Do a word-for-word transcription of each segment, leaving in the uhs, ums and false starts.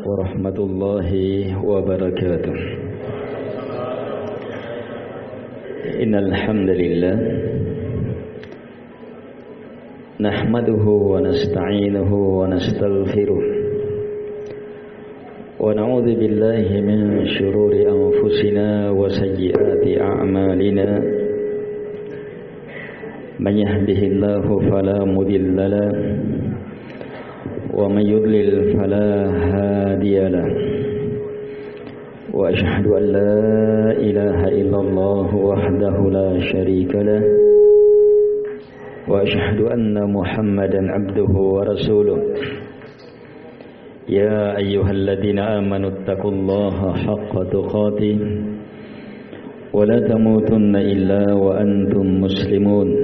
warahmatullahi wabarakatuh. Innal hamdalillah nahmaduhu wa nasta'inuhu wa nastaghfiruh wa na'udzu billahi min shururi anfusina wa sayyiati a'malina. Man yahdihillahu fala mudilla lahu wa man yudlil fala hadiya lahu. Wa ashhadu an la ilaha illallah wahdahu la syarika lah wa ashhadu anna Muhammadan abduhu wa rasuluh. Ya ayyuhalladzina amanu taqullaha haqqa tuqatih wa la tamutunna illa wa antum muslimun.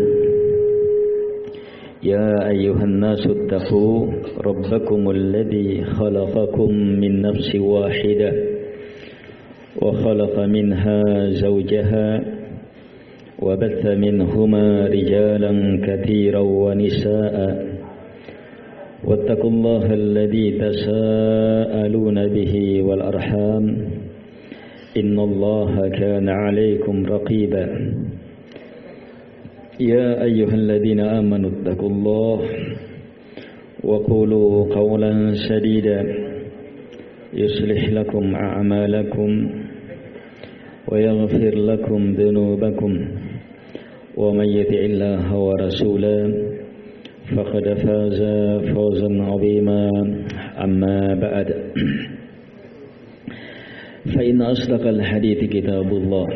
يا أيها الناس اتقوا ربكم الذي خلقكم من نفس واحدة وخلق منها زوجها وبث منهما رجالا كثيرا ونساء واتقوا الله الذي تساءلون به والأرحام إن الله كان عليكم رقيبا. يا أيها الذين آمنوا اتقوا الله وقولوا قولا سديدا يصلح لكم أعمالكم ويغفر لكم ذنوبكم ومن يطع الله ورسوله فقد فاز فوزا عظيما. أما بعد فإن أصدق الحديث كتاب الله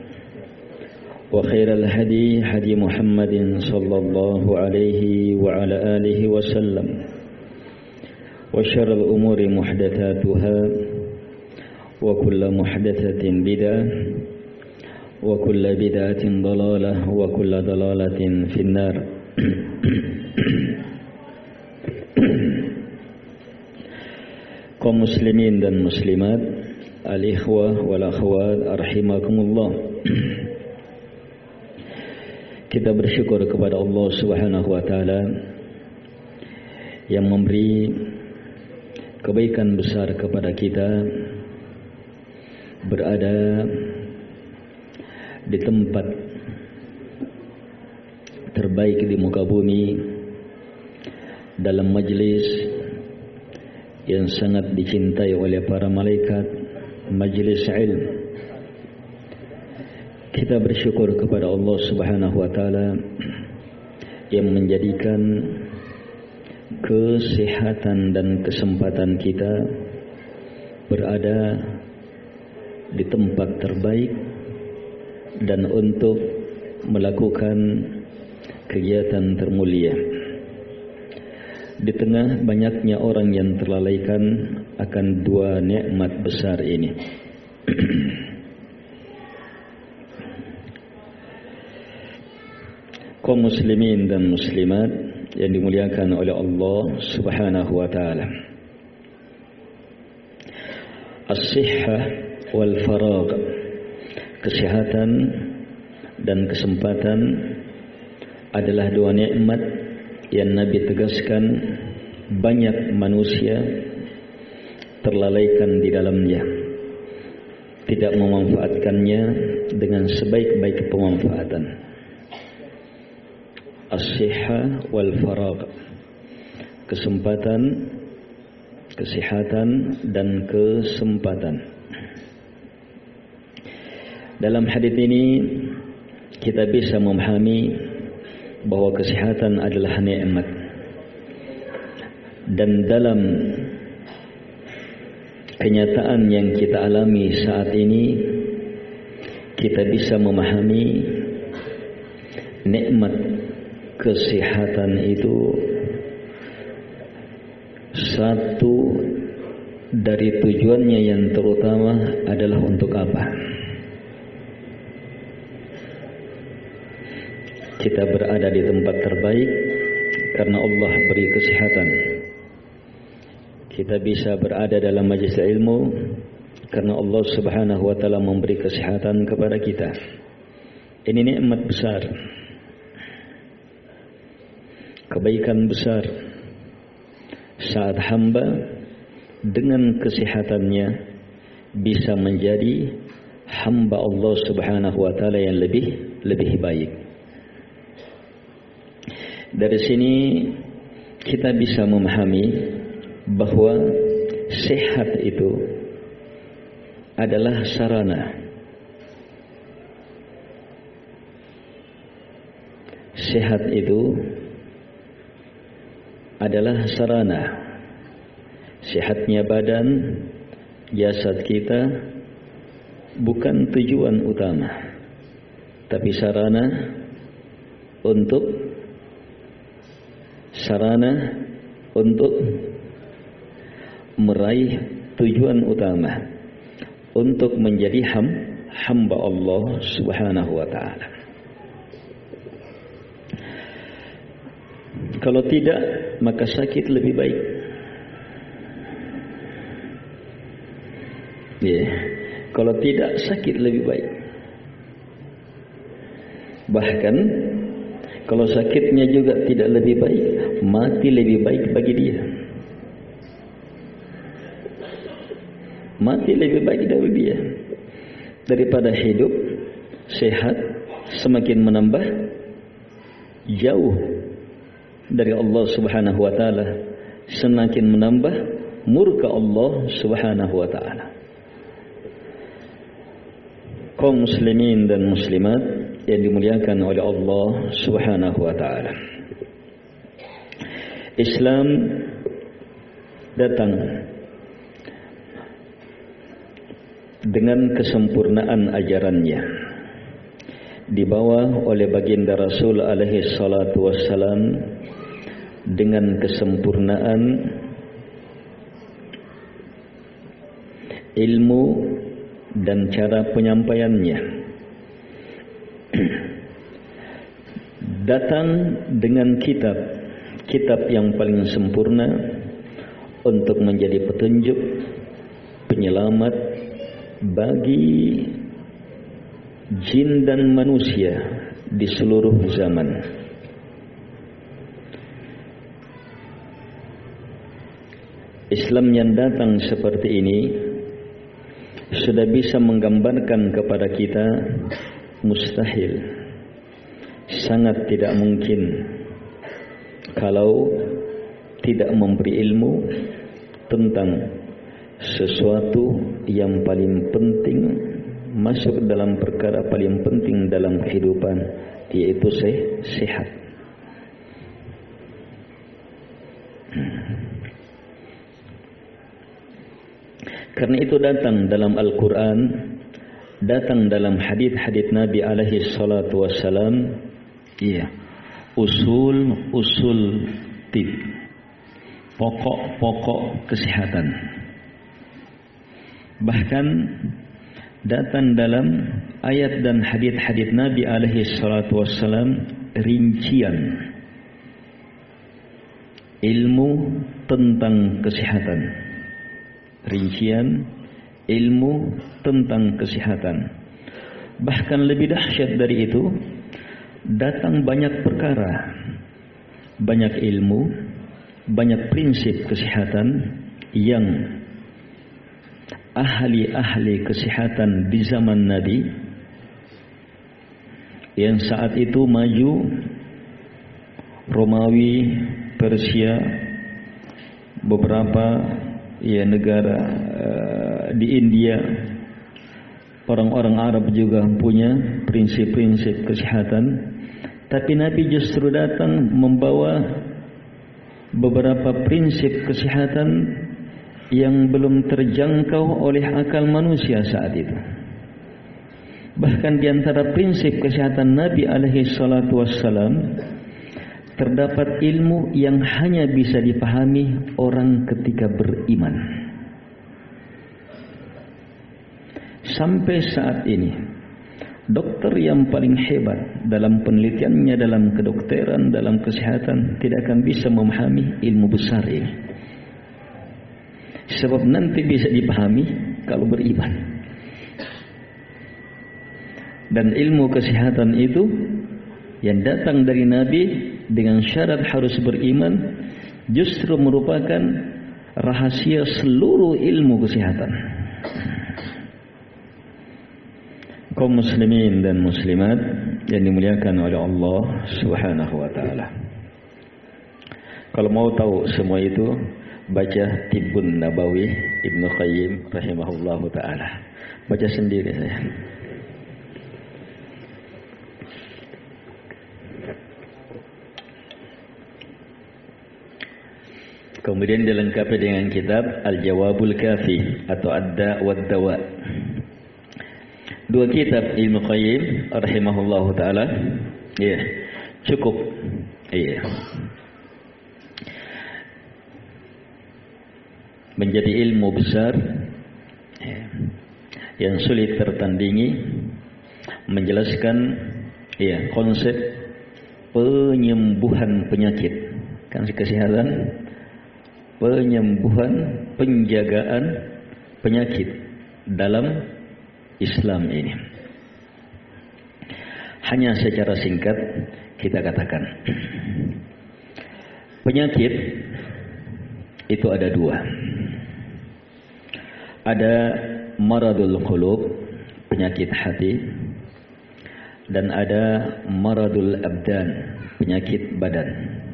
وخير الهدي هدي محمد صلى الله عليه وعلى آله وسلم وشر الأمور محدثاتها وكل محدثة بدعة وكل بدعة ضلالة وكل ضلالة في النار. Kaum muslimin dan muslimat, al-ikhwah wal akhwat rahimakumullah. Kita bersyukur kepada Allah Subhanahu wa taala yang memberi kebaikan besar kepada kita berada di tempat terbaik di muka bumi dalam majlis yang sangat dicintai oleh para malaikat, majlis ilmu. Kita bersyukur kepada Allah Subhanahu wa taala yang menjadikan kesehatan dan kesempatan kita berada di tempat terbaik dan untuk melakukan kegiatan termulia. Di tengah banyaknya orang yang terlalaikan akan dua nikmat besar ini. Kaum muslimin dan muslimat yang dimuliakan oleh Allah Subhanahu wa taala. As-sihhah wal faragh, kesehatan dan kesempatan adalah dua nikmat yang Nabi tegaskan banyak manusia terlalaikan di dalamnya, tidak memanfaatkannya dengan sebaik-baik pemanfaatan. As-sihhah wal faragh, kesempatan, kesehatan dan kesempatan. Dalam hadis ini kita bisa memahami bahwa kesehatan adalah nikmat, dan dalam kenyataan yang kita alami saat ini kita bisa memahami nikmat kesehatan itu satu dari tujuannya yang terutama adalah untuk apa? Kita berada di tempat terbaik karena Allah beri kesehatan. Kita bisa berada dalam majlis ilmu karena Allah Subhanahu wa taala memberi kesehatan kepada kita. Ini nikmat besar, kebaikan besar saat hamba dengan kesehatannya bisa menjadi hamba Allah Subhanahu wa taala yang lebih lebih baik. Dari sini kita bisa memahami bahwa sehat itu adalah sarana. Sehat itu adalah sarana. Sehatnya badan, jasad kita bukan tujuan utama, tapi sarana untuk sarana untuk meraih tujuan utama, untuk menjadi ham, hamba Allah Subhanahu wa taala. Kalau tidak, maka sakit lebih baik. Ya, yeah. Kalau tidak, sakit lebih baik. Bahkan kalau sakitnya juga tidak lebih baik, mati lebih baik bagi dia. Mati lebih baik dari dia daripada hidup sehat, semakin menambah jauh dari Allah Subhanahu wa taala, semakin menambah murka Allah Subhanahu wa taala. Kaum muslimin dan muslimat yang dimuliakan oleh Allah Subhanahu wa taala. Islam datang dengan kesempurnaan ajarannya, dibawa oleh baginda Rasul alaihi salatu wassalam dengan kesempurnaan ilmu dan cara penyampaiannya. Datang dengan kitab kitab yang paling sempurna untuk menjadi petunjuk, penyelamat bagi jin dan manusia di seluruh zaman. Islam yang datang seperti ini sudah bisa menggambarkan kepada kita mustahil, sangat tidak mungkin kalau tidak memberi ilmu tentang sesuatu yang paling penting, masuk dalam perkara paling penting dalam kehidupan, yaitu sehat. Karena itu datang dalam Al-Quran, datang dalam hadits-hadits Nabi alaihi salatu wassalam, iya, usul-usul tib, pokok-pokok kesehatan. Bahkan datang dalam ayat dan hadits-hadits Nabi alaihi salatu wassalam rincian ilmu tentang kesehatan. Rincian ilmu tentang kesehatan. Bahkan lebih dahsyat dari itu, datang banyak perkara, banyak ilmu, banyak prinsip kesehatan yang ahli-ahli kesehatan di zaman Nabi yang saat itu maju, Romawi, Persia, beberapa ya negara uh, di India, orang-orang Arab juga punya prinsip-prinsip kesehatan, tapi Nabi justru datang membawa beberapa prinsip kesehatan yang belum terjangkau oleh akal manusia saat itu. Bahkan di antara prinsip kesehatan Nabi alaihi salatu wassalam terdapat ilmu yang hanya bisa dipahami orang ketika beriman. Sampai saat ini, dokter yang paling hebat dalam penelitiannya, dalam kedokteran, dalam kesehatan, tidak akan bisa memahami ilmu besar ini. Sebab nanti bisa dipahami kalau beriman. Dan ilmu kesehatan itu yang datang dari Nabi dengan syarat harus beriman, justru merupakan rahasia seluruh ilmu kesehatan. Kaum muslimin dan muslimat yang dimuliakan oleh Allah Subhanahu wa taala. Kalau mau tahu semua itu, baca Tibbun Nabawi Ibnu Qayyim rahimahullahu taala. Baca sendiri saya. Kemudian dilengkapi dengan kitab Al-Jawabul Kafi atau Ad-Da' wad-Dawa. Dua kitab Ibnu Qayyim rahimahullahu taala. Ya, cukup. Iya. Menjadi ilmu besar ya, yang sulit tertandingi, menjelaskan ya konsep penyembuhan penyakit, kan kesehatan, penyembuhan, penjagaan penyakit dalam Islam ini. Hanya secara singkat kita katakan, penyakit itu ada dua. Ada maradul qulub, penyakit hati, dan ada maradul abdan, penyakit badan.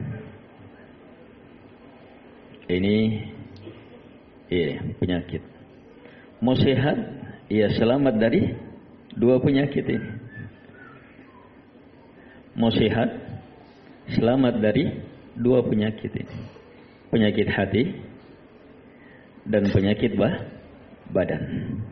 Ini iya, penyakit. Mau sehat, ia selamat dari dua penyakit ini. Mau sehat, selamat dari dua penyakit ini. Penyakit hati dan penyakit bah, badan.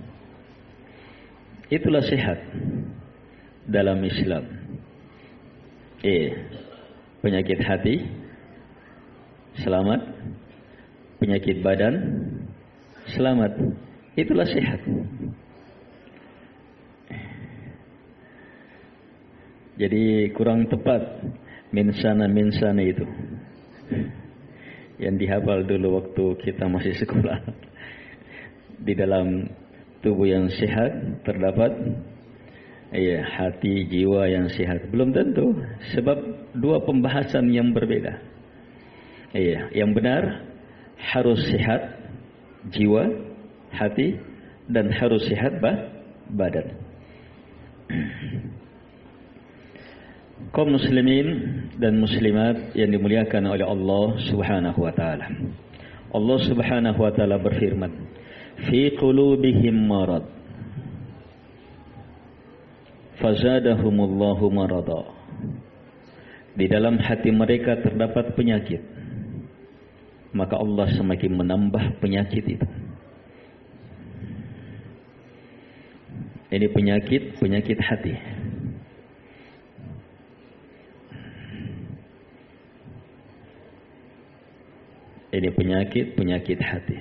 Itulah sehat dalam Islam. Eh, penyakit hati selamat, penyakit badan selamat. Itulah sehat. Jadi kurang tepat minsana minsana itu yang dihafal dulu waktu kita masih sekolah. Di dalam tubuh yang sehat terdapat ya, hati, jiwa yang sehat. Belum tentu, sebab dua pembahasan yang berbeda. Iya, yang benar harus sehat jiwa, hati, dan harus sehat bah, badan. Kaum muslimin dan muslimat yang dimuliakan oleh Allah Subhanahu wa taala. Allah Subhanahu wa taala berfirman, "Fi qulubihim marad fazadahumullahu marada." Di dalam hati mereka terdapat penyakit, maka Allah semakin menambah penyakit itu. Ini penyakit, penyakit hati. Ini penyakit, penyakit hati.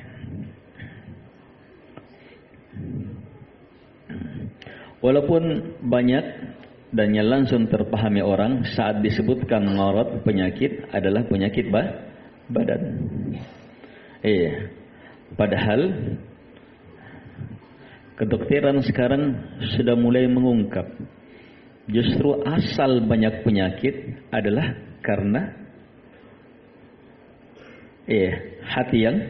Walaupun banyak dan yang langsung terpahami orang saat disebutkan marad, penyakit adalah penyakit bah, badan. Iya. Padahal kedokteran sekarang sudah mulai mengungkap justru asal banyak penyakit adalah karena iya, hati yang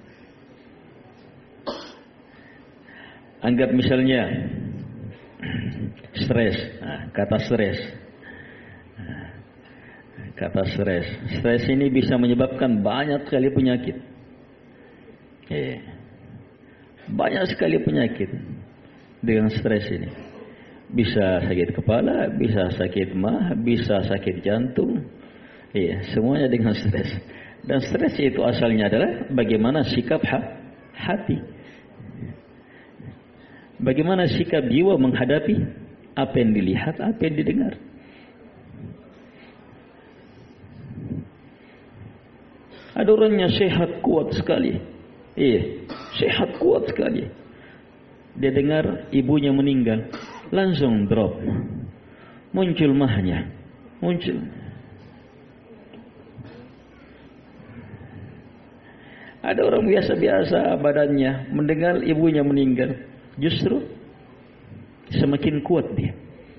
anggap misalnya stres, nah, kata stres, nah, kata stres, stres ini bisa menyebabkan banyak sekali penyakit, eh, banyak sekali penyakit dengan stres ini. Bisa sakit kepala, bisa sakit mah, bisa sakit jantung, eh, semuanya dengan stres. Dan stres itu asalnya adalah bagaimana sikap ha- hati. Bagaimana sikap jiwa menghadapi apa yang dilihat, apa yang didengar. Ada orangnya sehat kuat sekali. Iya, sehat kuat sekali. Dia dengar ibunya meninggal, langsung drop. Muncul mahnya. Muncul. Ada orang biasa-biasa badannya, mendengar ibunya meninggal, justru semakin kuat dia.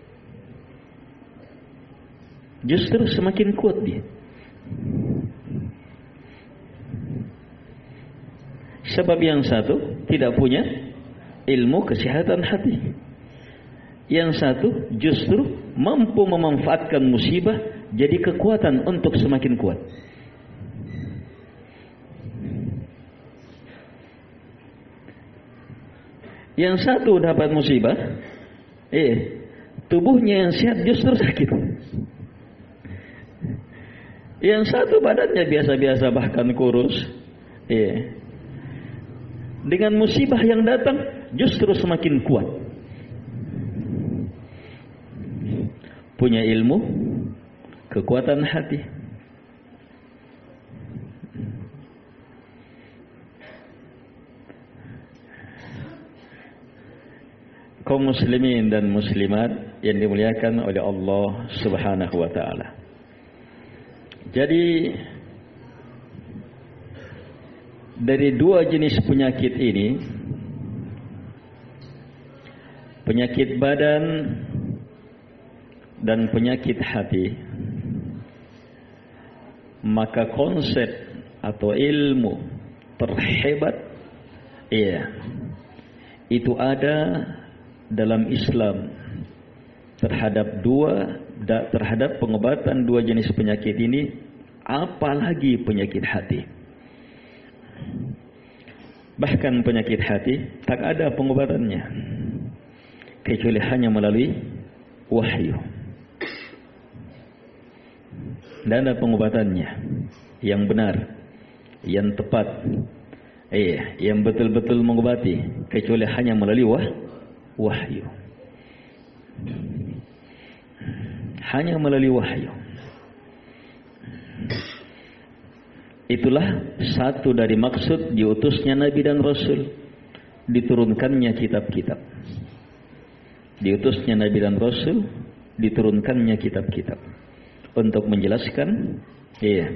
Justru semakin kuat dia. Sebab yang satu tidak punya ilmu kesehatan hati. Yang satu justru mampu memanfaatkan musibah jadi kekuatan untuk semakin kuat. Yang satu dapat musibah, eh, tubuhnya yang sehat justru sakit. Yang satu badannya biasa-biasa bahkan kurus, eh, dengan musibah yang datang justru semakin kuat. Punya ilmu, kekuatan hati. Kaum muslimin dan muslimat yang dimuliakan oleh Allah Subhanahu wa taala. Jadi dari dua jenis penyakit ini, penyakit badan dan penyakit hati, maka konsep atau ilmu terhebat, iya, itu ada dalam Islam terhadap dua terhadap pengobatan dua jenis penyakit ini, apalagi penyakit hati. Bahkan penyakit hati tak ada pengobatannya kecuali hanya melalui wahyu. Dan ada pengobatannya yang benar, yang tepat, eh, yang betul-betul mengobati kecuali hanya melalui wah, wahyu. Hanya melalui wahyu. Itulah satu dari maksud diutusnya Nabi dan Rasul, diturunkannya kitab-kitab. Diutusnya Nabi dan Rasul, diturunkannya kitab-kitab untuk menjelaskan, iya,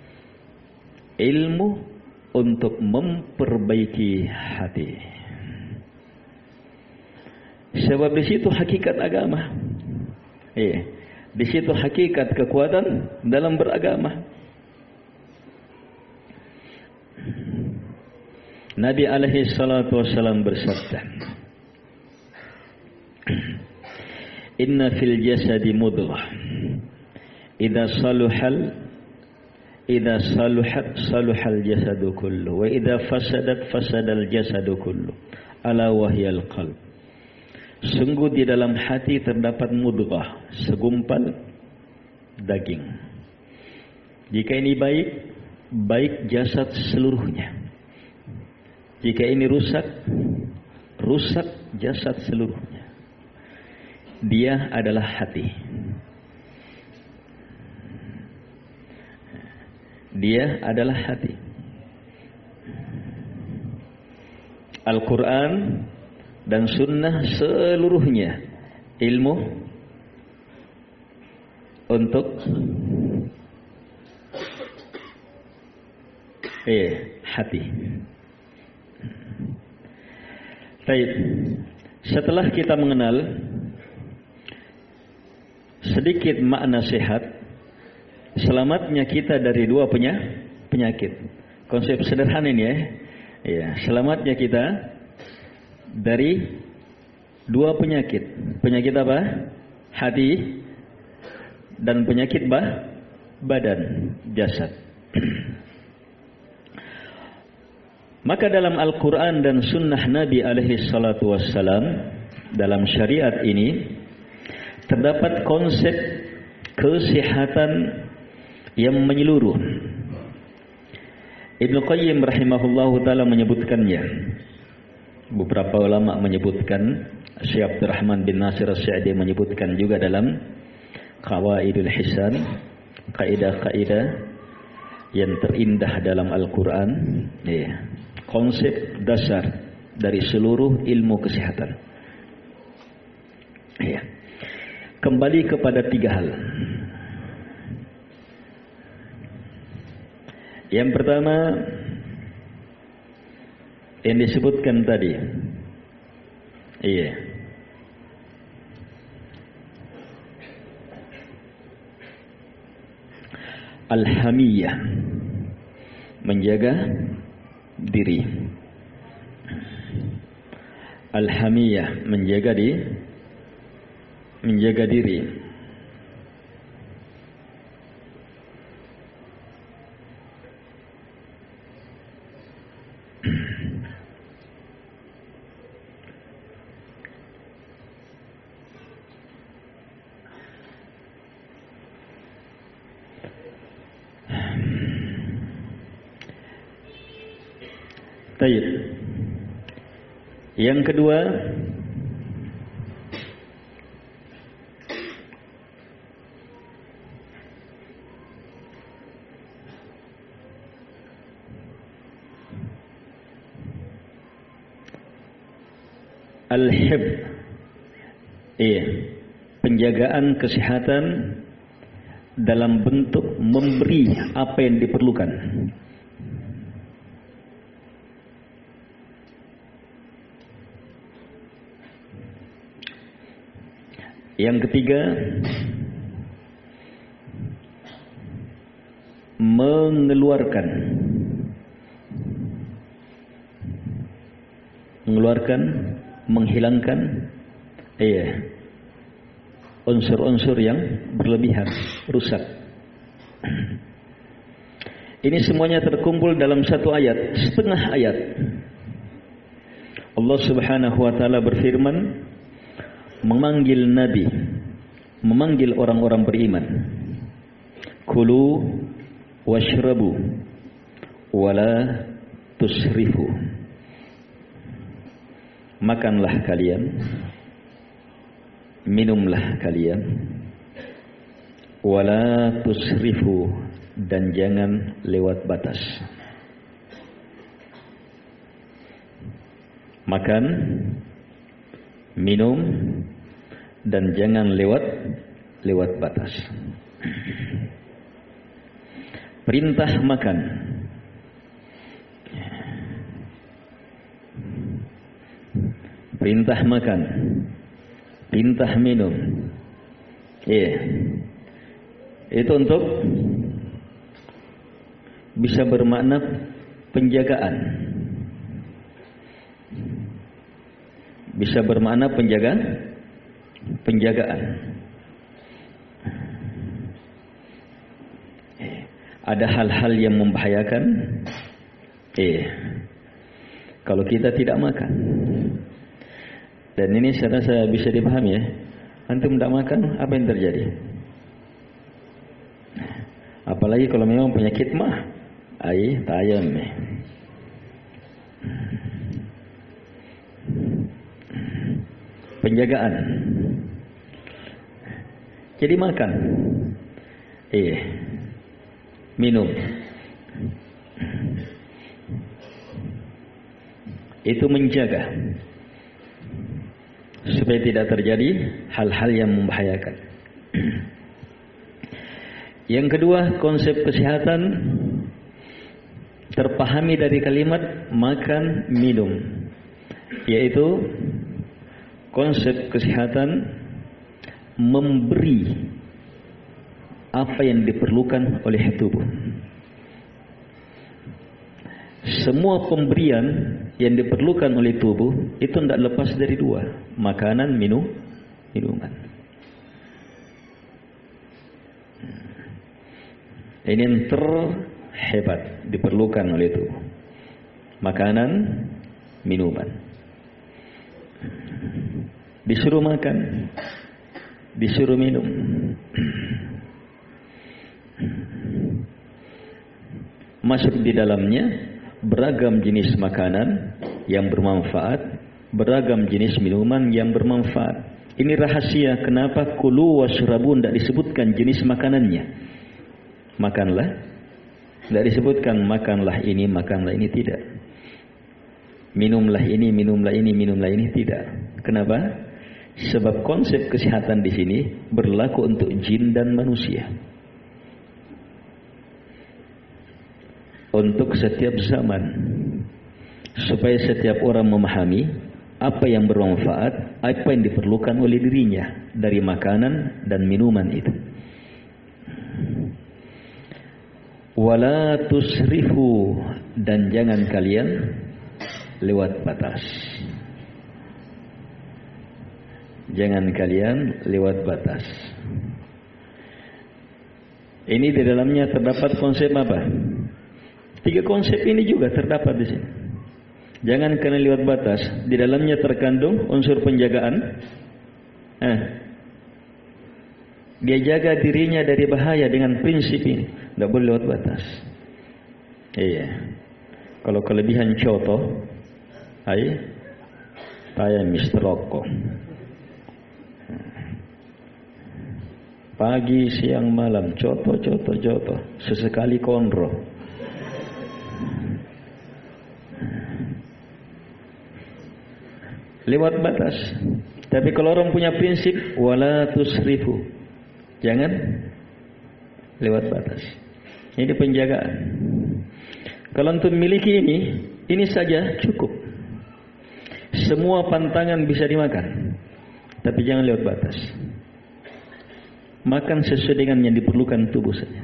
ilmu untuk memperbaiki hati. Sebab di situ hakikat agama. Iya. Di situ hakikat kekuatan dalam beragama. Nabi alaihi salatu wassalam bersabda, "Inna fil jasadi mudghah, idza saluhal idza saluhat saluhal jasadu kullu, wa idza fasadat fasadal jasadu kullu, ala wahyal qalb." Sungguh di dalam hati terdapat mudghah, segumpal daging. Jika ini baik, baik jasad seluruhnya. Jika ini rusak, rusak jasad seluruhnya. Dia adalah hati. Dia adalah hati. Al-Quran dan sunnah seluruhnya ilmu untuk eh hati. Baik. Setelah kita mengenal sedikit makna sehat, selamatnya kita dari dua penyakit. Konsep sederhana ini ya. Ya, selamatnya kita dari dua penyakit. Penyakit apa? Hati dan penyakit bah, badan, jasad. Maka dalam Al-Quran dan sunnah Nabi alaihi salatu wassalam, dalam syariat ini terdapat konsep kesehatan yang menyeluruh. Ibnu Qayyim rahimahullahu ta'ala menyebutkannya. Beberapa ulama menyebutkan, Syekh Abdurrahman bin Nasir As-Sa'di menyebutkan juga dalam Qawaidul Hisan, kaidah-kaidah yang terindah dalam Al-Quran, ya, konsep dasar dari seluruh ilmu kesehatan. Ya. Kembali kepada tiga hal. Yang pertama yang disebutkan tadi, iya, al-hamiyah, menjaga diri. Al-hamiyah, menjaga di menjaga diri. Baik. Yang kedua, al-hib, iya, penjagaan kesehatan dalam bentuk memberi apa yang diperlukan. Yang ketiga, mengeluarkan mengeluarkan menghilangkan iya unsur-unsur yang berlebihan, rusak. Ini semuanya terkumpul dalam satu ayat, setengah ayat. Allah Subhanahu wa taala berfirman, memanggil Nabi, memanggil orang-orang beriman. Kulu washrabu wala tusrifu. Makanlah kalian, minumlah kalian, wala tusrifu, dan jangan lewat batas. Makan, minum, dan jangan lewat lewat batas. Perintah makan, perintah makan, perintah minum. Iya, itu untuk bisa bermakna penjagaan, bisa bermakna penjagaan, penjagaan. Ada hal-hal yang membahayakan, eh, kalau kita tidak makan. Dan ini saya rasa bisa dipahami ya. Antum tidak makan, apa yang terjadi? Apalagi kalau memang penyakit mah, ai tayam. Penjagaan. Jadi makan, eh, minum, itu menjaga supaya tidak terjadi hal-hal yang membahayakan. Yang kedua, konsep kesehatan terpahami dari kalimat makan, minum, yaitu konsep kesehatan memberi apa yang diperlukan oleh tubuh. Semua pemberian yang diperlukan oleh tubuh itu tidak lepas dari dua, makanan, minum, minuman. Ini yang terhebat diperlukan oleh tubuh, makanan, minuman. Disuruh makan, disuruh minum. Masuk di dalamnya beragam jenis makanan yang bermanfaat, beragam jenis minuman yang bermanfaat. Ini rahasia kenapa kulu washrabu tidak disebutkan jenis makanannya. Makanlah, tidak disebutkan makanlah ini, makanlah ini, tidak. Minumlah ini, minumlah ini, minumlah ini, tidak. Kenapa? Sebab konsep kesehatan di sini berlaku untuk jin dan manusia. Untuk setiap zaman, supaya setiap orang memahami apa yang bermanfaat, apa yang diperlukan oleh dirinya dari makanan dan minuman itu. Wala tusrifu, dan jangan kalian lewat batas. Jangan kalian lewat batas. Ini di dalamnya terdapat konsep apa? Tiga konsep ini juga terdapat di sini. Jangan kalian lewat batas. Di dalamnya terkandung unsur penjagaan. Eh, dia jaga dirinya dari bahaya dengan prinsip ini. Tidak boleh lewat batas. Iya. Kalau kelebihan contoh, ay, saya mister Rokok. Pagi, siang, malam, contoh, contoh, contoh. Sesekali konro. Lewat batas. Tapi kalau orang punya prinsip, wala tusrifu. Jangan lewat batas. Ini penjagaan. Kalau untuk memiliki ini, ini saja cukup. Semua pantangan bisa dimakan. Tapi jangan lewat batas. Makan sesuai dengan yang diperlukan tubuh saja.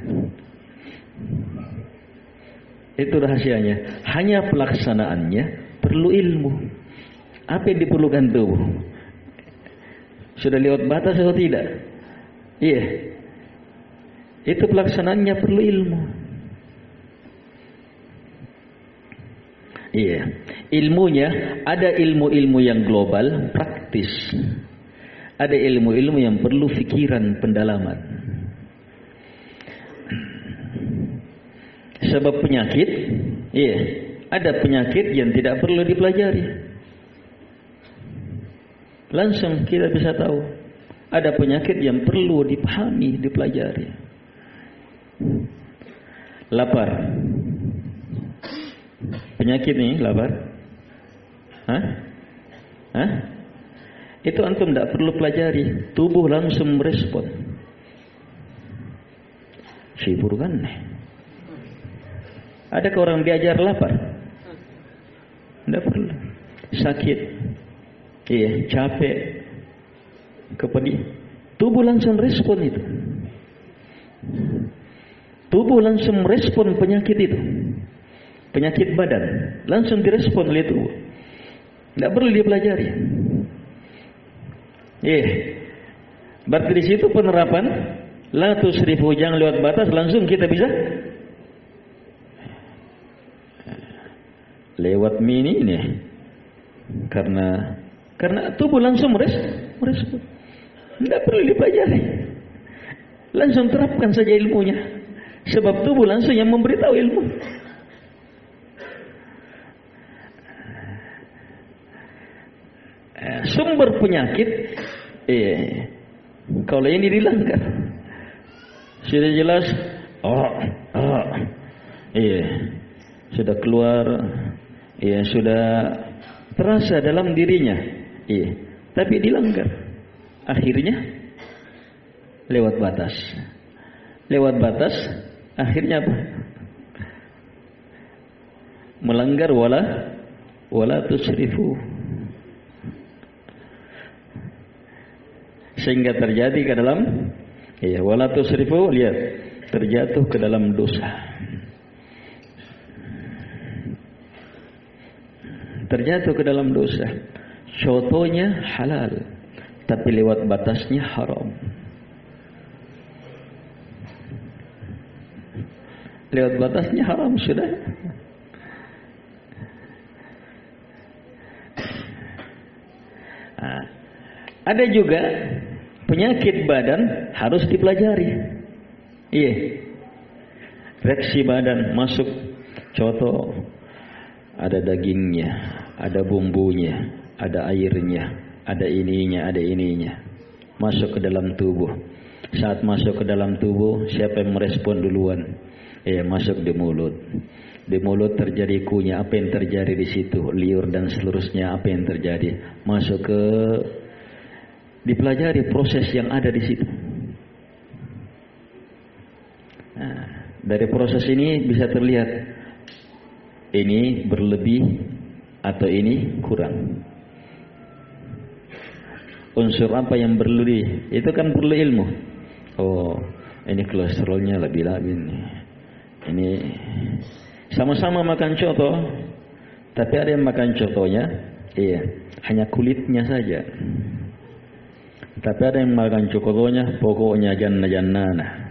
Itu rahasianya. Hanya pelaksanaannya perlu ilmu. Apa yang diperlukan tubuh? Sudah lewat batas atau tidak? Iya. Itu pelaksanaannya perlu ilmu. Iya. Ilmunya ada ilmu-ilmu yang global, praktis. Ada ilmu-ilmu yang perlu fikiran, pendalaman. Sebab penyakit, iya, ada penyakit yang tidak perlu dipelajari. Langsung kita bisa tahu. Ada penyakit yang perlu dipahami, dipelajari. Lapar. Penyakit nih, lapar. Hah? Hah? Itu antum tidak perlu pelajari, tubuh langsung merespon. Sibur kan? Adakah orang diajar lapar? Tidak perlu. Sakit, iya, capek, kepedi, tubuh langsung respon itu. Tubuh langsung merespon penyakit itu, penyakit badan, langsung direspon oleh tubuh. Tidak perlu dipelajari. Eh, berarti di situ penerapan la tusrifu, jangan lewat batas, langsung kita bisa lewat mini ini. Karena karena tubuh langsung merespon. Tidak perlu dipelajari. Langsung terapkan saja ilmunya. Sebab tubuh langsung yang memberitahu ilmu. Sumber penyakit, eh, kalau ini dilanggar, sudah jelas, oh, oh, iya, sudah keluar, iya, sudah terasa dalam dirinya, iya, tapi dilanggar, akhirnya lewat batas, lewat batas, akhirnya apa? Melanggar wala, wala tusrifu. Sehingga terjadi ke dalam, ya, wala tusrifu, lihat, terjatuh ke dalam dosa. Terjatuh ke dalam dosa. Contohnya halal, tapi lewat batasnya haram. Lewat batasnya haram sudah. Nah, ada juga penyakit badan harus dipelajari. Iya. Reaksi badan masuk, contoh ada dagingnya, ada bumbunya, ada airnya, ada ininya, ada ininya. Masuk ke dalam tubuh. Saat masuk ke dalam tubuh, siapa yang merespon duluan? Iya, masuk di mulut. Di mulut terjadi kunyah, apa yang terjadi di situ? Liur dan seterusnya, apa yang terjadi? Masuk ke, dipelajari proses yang ada di situ. Nah, dari proses ini bisa terlihat ini berlebih atau ini kurang. Unsur apa yang berlebih? Itu kan perlu ilmu. Oh, ini kolesterolnya lebih-lebih nih. Ini sama-sama makan coto, tapi ada yang makan cotonya, iya, hanya kulitnya saja. Tapi ada yang makan cokotonya, pokoknya jannah-jannah.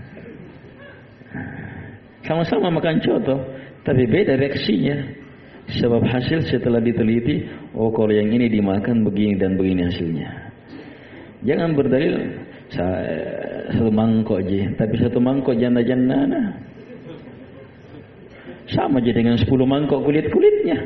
Sama-sama makan coto, tapi beda reaksinya. Sebab hasil setelah diteliti, oh kalau yang ini dimakan begini dan begini hasilnya. Jangan berdalil satu mangkok aja, tapi satu mangkok jannah-jannah. Sama aja dengan sepuluh mangkok kulit-kulitnya.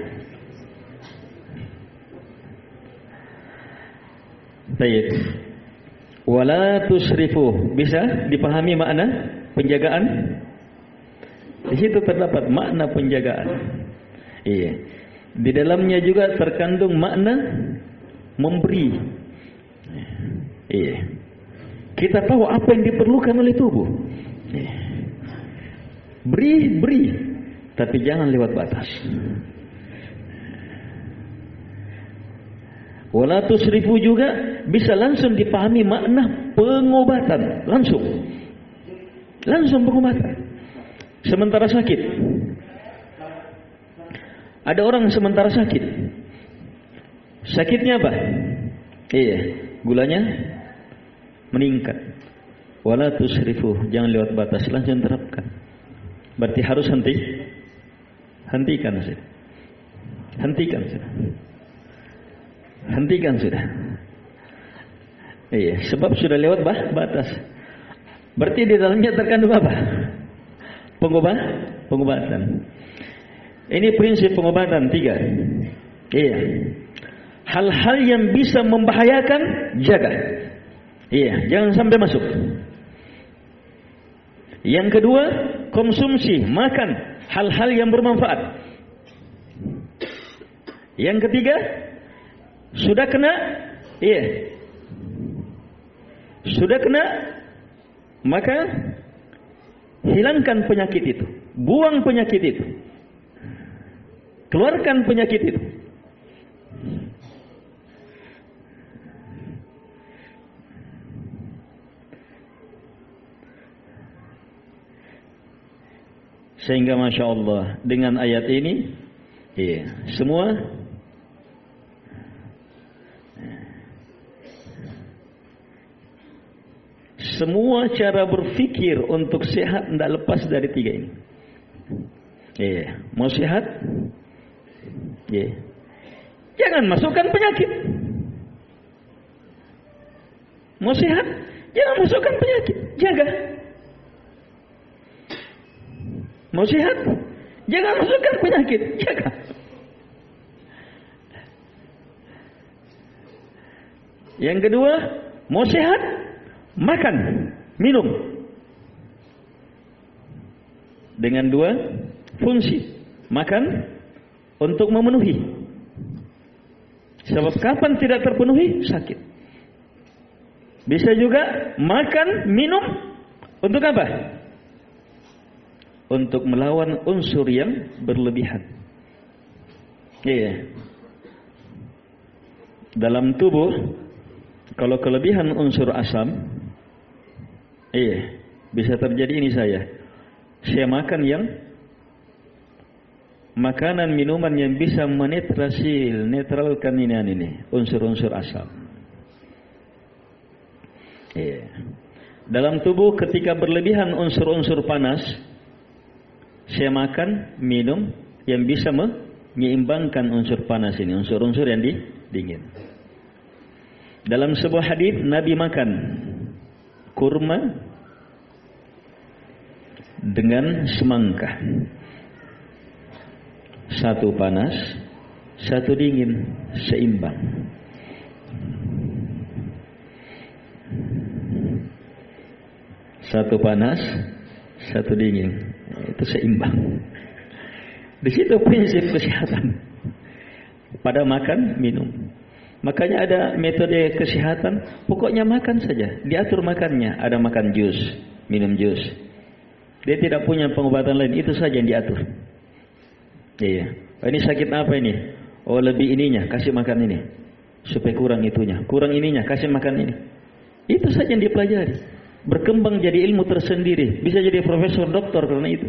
Baik. Wala tusrifu, bisa dipahami makna penjagaan? Di situ terdapat makna penjagaan. Iya. Di dalamnya juga terkandung makna memberi. Iya. Kita tahu apa yang diperlukan oleh tubuh. Iya. Beri, beri, tapi jangan lewat batas. Wala tusrifu juga bisa langsung dipahami makna pengobatan, langsung. Langsung pengobatan. Sementara sakit. Ada orang sementara sakit. Sakitnya apa? Iya, gulanya meningkat. Wala tusrifu, jangan lewat batas, langsung terapkan. Berarti harus henti. Hentikan sudah. Hentikan sudah. Hentikan sudah. Iya, sebab sudah lewat bah, batas. Berarti di dalamnya terkandung apa? Pengobat, pengobatan. Ini prinsip pengobatan tiga. Iya. Hal-hal yang bisa membahayakan, jaga. Iya, jangan sampai masuk. Yang kedua, konsumsi, makan hal-hal yang bermanfaat. Yang ketiga, sudah kena, iya, sudah kena, maka hilangkan penyakit itu, buang penyakit itu, keluarkan penyakit itu. Sehingga Masya Allah dengan ayat ini, iya, semua Semua cara berfikir untuk sehat tidak lepas dari tiga ini. Iya, mau sehat? Iya. Jangan masukkan penyakit. Mau sehat? Jangan masukkan penyakit. Jaga. Mau sehat? Jangan masukkan penyakit. Jaga. Yang kedua, mau sehat? Makan, minum. Dengan dua fungsi. Makan untuk memenuhi. Sebab kapan tidak terpenuhi, sakit. Bisa juga makan, minum untuk apa? Untuk melawan unsur yang berlebihan. Iya. Dalam tubuh, kalau kelebihan unsur asam, iya, bisa terjadi ini saya. Saya makan yang makanan minuman yang bisa menetrasi, netralkan ini ini unsur-unsur asam. Iya. Dalam tubuh ketika berlebihan unsur-unsur panas, saya makan, minum yang bisa menyeimbangkan unsur panas ini, unsur-unsur yang di, dingin. Dalam sebuah hadis Nabi makan kurma dengan semangka. Satu panas, satu dingin, seimbang. Satu panas, satu dingin, itu seimbang. Di situ prinsip kesehatan pada makan, minum. Makanya ada metode kesehatan, pokoknya makan saja, diatur makannya. Ada makan jus, minum jus. Dia tidak punya pengobatan lain, itu saja yang diatur. Iya. Oh, ini sakit apa ini? Oh, lebih ininya, kasih makan ini. Supaya kurang itunya. Kurang ininya, kasih makan ini. Itu saja yang dipelajari. Berkembang jadi ilmu tersendiri. Bisa jadi profesor, doktor karena itu.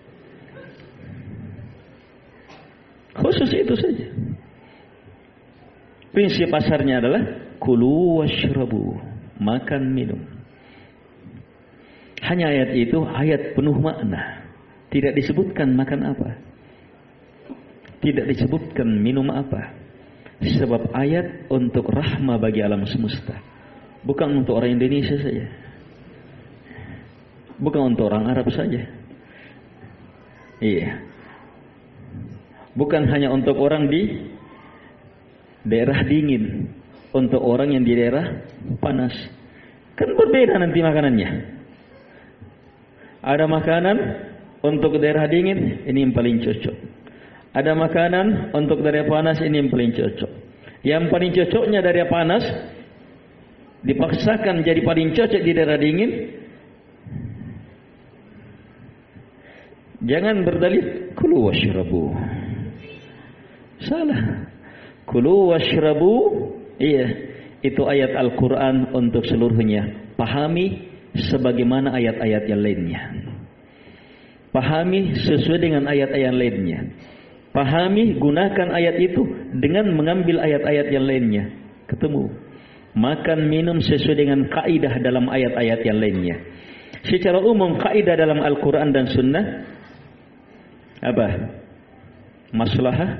Khusus itu saja. Prinsip pasarnya adalah kulu washrabu, makan minum. Hanya ayat itu ayat penuh makna. Tidak disebutkan makan apa, tidak disebutkan minum apa. Sebab ayat untuk rahmah bagi alam semesta, bukan untuk orang Indonesia saja, bukan untuk orang Arab saja. Iya, bukan hanya untuk orang di daerah dingin, untuk orang yang di daerah panas. Kan berbeda nanti makanannya. Ada makanan untuk daerah dingin, ini yang paling cocok. Ada makanan untuk daerah panas, ini yang paling cocok. Yang paling cocoknya daerah panas dipaksakan jadi paling cocok di daerah dingin. Jangan berdalil kulu washrabu. Salah. Kulu washrabu, iya, itu ayat Al-Quran untuk seluruhnya. Pahami sebagaimana ayat-ayat yang lainnya. Pahami sesuai dengan ayat-ayat lainnya. Pahami, gunakan ayat itu dengan mengambil ayat-ayat yang lainnya. Ketemu. Makan minum sesuai dengan kaidah dalam ayat-ayat yang lainnya. Secara umum kaidah dalam Al-Quran dan Sunnah apa? Maslahah.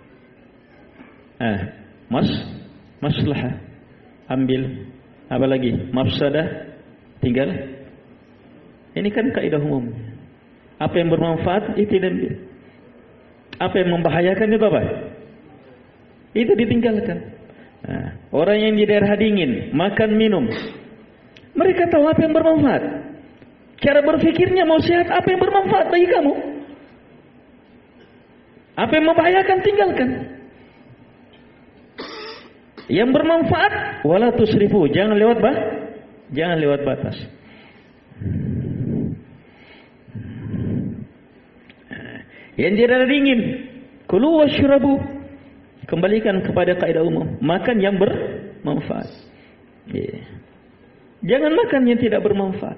Ah, mas, maslahah. Ambil. Apa lagi? Mafsadah. Tinggal. Ini kan kaidah umum. Apa yang bermanfaat itu diambil. Apa yang membahayakan itu apa? Itu ditinggalkan. Nah, orang yang di daerah dingin makan minum, mereka tahu apa yang bermanfaat. Cara berfikirnya mau sehat, apa yang bermanfaat bagi kamu. Apa yang membahayakan tinggalkan. Yang bermanfaat wala tusrifu, jangan lewat bah, jangan lewat batas. Yang di daerah dingin, kulu washrabu, kembalikan kepada kaidah umum, makan yang bermanfaat. Yeah. Jangan makan yang tidak bermanfaat.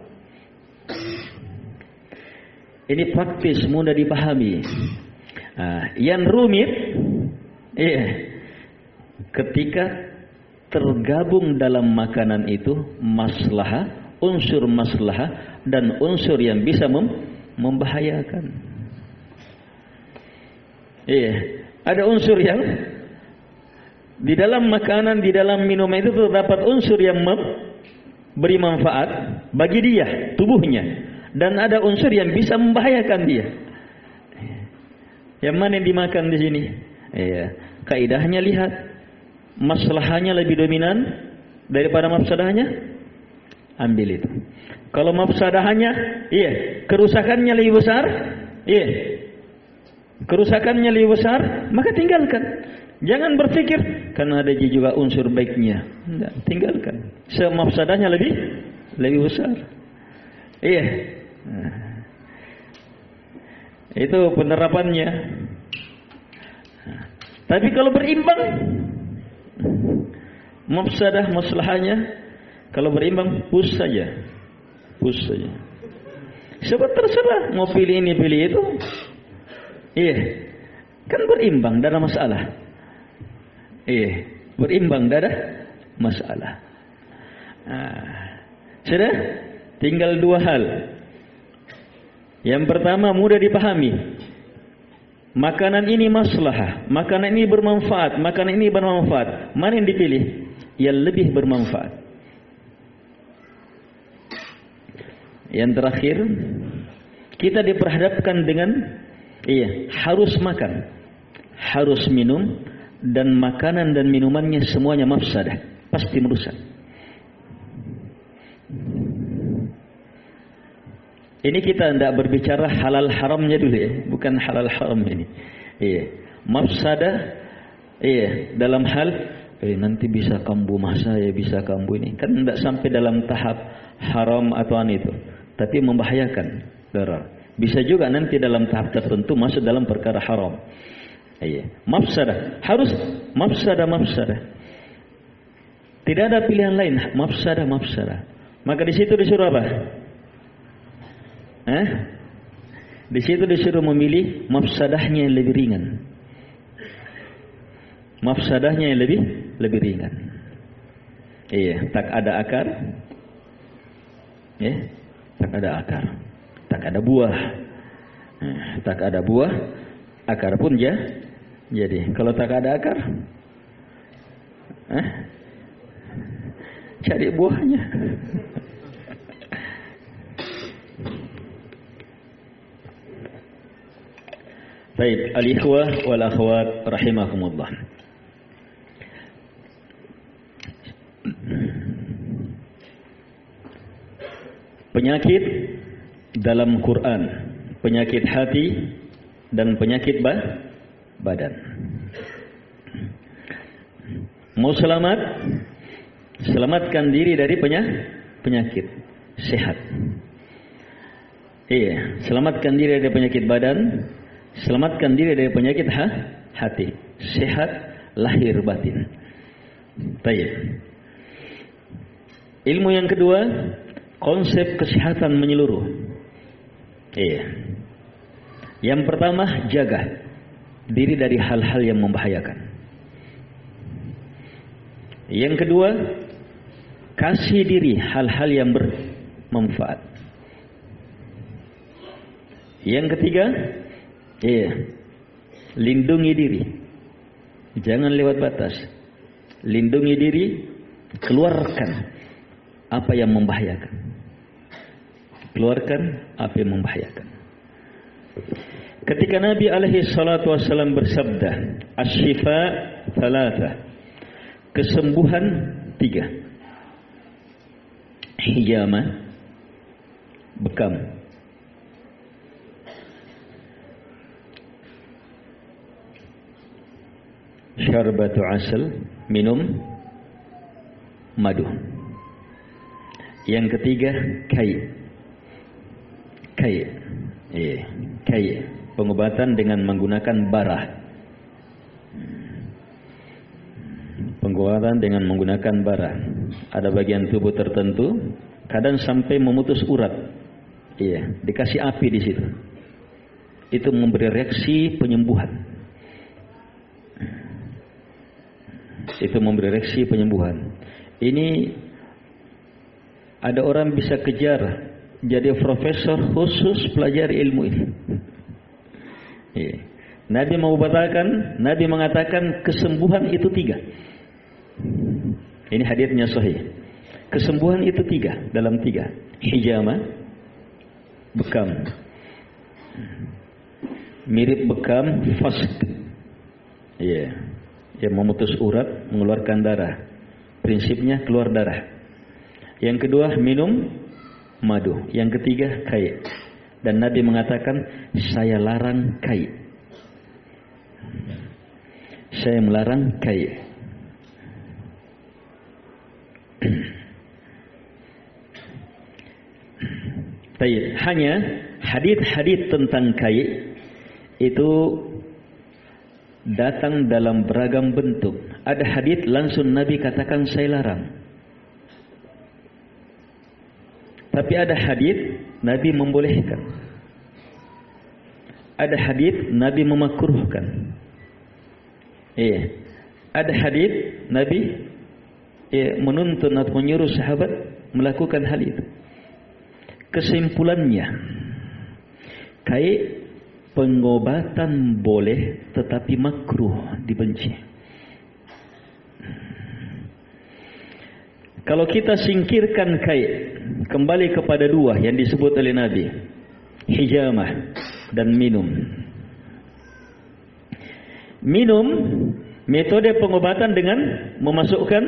Ini praktis, mudah dipahami. Nah, yang rumit, yeah, ketika tergabung dalam makanan itu maslahah, unsur maslahah dan unsur yang bisa mem membahayakan. Iya, ada unsur yang di dalam makanan, di dalam minuman itu terdapat unsur yang memberi manfaat bagi dia, tubuhnya, dan ada unsur yang bisa membahayakan dia. Yang mana yang dimakan di sini? Iya, kaidahnya lihat, maslahahnya lebih dominan daripada mafsadahnya, ambil itu. Kalau mafsadahnya, iya, kerusakannya lebih besar, iya, kerusakannya lebih besar, maka tinggalkan. Jangan berpikir karena ada juga unsur baiknya. Enggak, tinggalkan. Semafsadahnya lebih lebih besar. Iya. Nah, itu penerapannya. Nah, tapi kalau berimbang, mafsadah maslahahnya kalau berimbang, push saja. Push saja. Sebab terserah mau pilih ini pilih itu. Iya, kan berimbang, tidak ada masalah. Iya, berimbang, tidak ada masalah. Nah, sudah, tinggal dua hal. Yang pertama mudah dipahami. Makanan ini maslahah, makanan ini bermanfaat, makanan ini bermanfaat. Mana yang dipilih? Yang lebih bermanfaat. Yang terakhir, kita diperhadapkan dengan iya, harus makan, harus minum, dan makanan dan minumannya semuanya mafsadah, pasti merusak. Ini kita tidak berbicara halal haramnya dulu ya, bukan halal haram ini. Iya, mafsadah, iya, dalam hal eh, nanti bisa kambuh masa ya, bisa kambuh ini, kan tidak sampai dalam tahap haram atau an itu, tapi membahayakan darar. Bisa juga nanti dalam tahap tertentu masuk dalam perkara haram. Iya, mafsadah, harus mafsadah mafsadah. Tidak ada pilihan lain, mafsadah mafsadah. Maka di situ disuruh apa? Eh? Di situ disuruh memilih mafsadahnya yang lebih ringan. Mafsadahnya yang lebih lebih ringan. Iya, tak ada akar. Ya, tak ada akar. Tak ada buah. Nah, tak ada buah, akar pun ya. Jadi, kalau tak ada akar, eh, cari buahnya. Baik, al-ikhwah wal akhwat rahimakumullah. Penyakit dalam Quran, penyakit hati dan penyakit ba badan. Mau selamat, selamatkan diri dari penyakit, sehat. Iya, selamatkan diri dari penyakit badan, selamatkan diri dari penyakit ha, hati, sehat lahir batin. Baik. Ilmu yang kedua, konsep kesehatan menyeluruh. Iya. Yang pertama, jaga diri dari hal-hal yang membahayakan. Yang kedua, kasih diri hal-hal yang bermanfaat. Yang ketiga, iya, lindungi diri. Jangan lewat batas. Lindungi diri, keluarkan apa yang membahayakan. Keluarkan apa yang membahayakan. Ketika Nabi alaihi salatu wassalam bersabda, "Asy-syifa thalatha." Kesembuhan tiga. Hijama, bekam. Syarbatu asal, minum madu. Yang ketiga, kai. Kai. Eh, kai. Pengobatan dengan menggunakan bara. Pengobatan dengan menggunakan bara. Ada bagian tubuh tertentu, kadang sampai memutus urat. Iya, dikasih api di situ. Itu memberi reaksi penyembuhan. Itu memberi reaksi penyembuhan. Ini ada orang bisa kejar jadi profesor khusus pelajari ilmu ini. Iya. Nabi mengatakan, Nabi mengatakan kesembuhan itu tiga. Ini haditsnya sahih. Kesembuhan itu tiga, dalam tiga. Hijama, bekam. Mirip bekam, fask. Iya. Yang memutus urat, mengeluarkan darah. Prinsipnya keluar darah. Yang kedua, minum madu. Yang ketiga, kai. Dan Nabi mengatakan, saya larang kai. Saya melarang kai. Hanya hadits-hadits tentang kai itu datang dalam beragam bentuk. Ada hadits langsung Nabi katakan saya larang. Tapi ada hadits Nabi membolehkan. Ada hadits Nabi memakruhkan. Iya. Ada hadits Nabi eh, menuntun atau menyuruh sahabat melakukan hal itu. Kesimpulannya, kai pengobatan boleh tetapi makruh, dibenci. Kalau kita singkirkan kai, kembali kepada dua yang disebut oleh Nabi, hijamah dan minum. Minum, metode pengobatan dengan memasukkan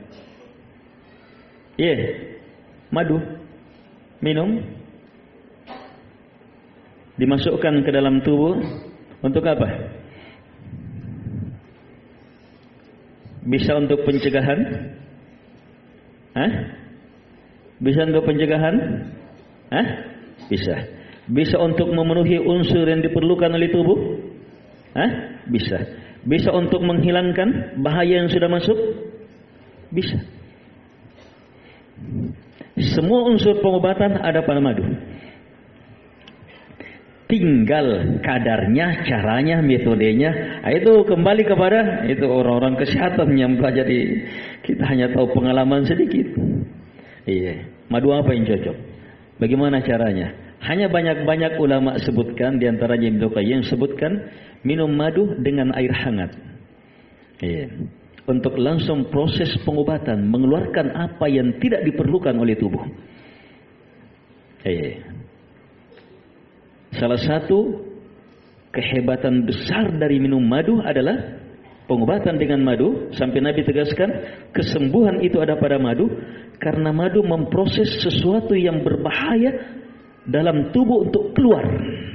ya yeah, madu. Minum, dimasukkan ke dalam tubuh untuk apa? Bisa untuk pencegahan? Hah? Bisa untuk pencegahan? Hah? Bisa. Bisa untuk memenuhi unsur yang diperlukan oleh tubuh? Hah? Bisa. Bisa untuk menghilangkan bahaya yang sudah masuk? Bisa. Semua unsur pengobatan ada pada madu. Tinggal kadarnya, caranya, metodenya. Nah, itu kembali kepada itu orang-orang kesehatan yang pelajari. Kita hanya tahu pengalaman sedikit. Iya. Madu apa yang cocok? Bagaimana caranya? Hanya banyak-banyak ulama sebutkan, di antaranya Ibnu Qayyim sebutkan minum madu dengan air hangat. Iya. Untuk langsung proses pengobatan, mengeluarkan apa yang tidak diperlukan oleh tubuh. Iya. Salah satu kehebatan besar dari minum madu adalah pengobatan dengan madu. Sampai Nabi tegaskan, kesembuhan itu ada pada madu. Karena madu memproses sesuatu yang berbahaya dalam tubuh untuk keluar.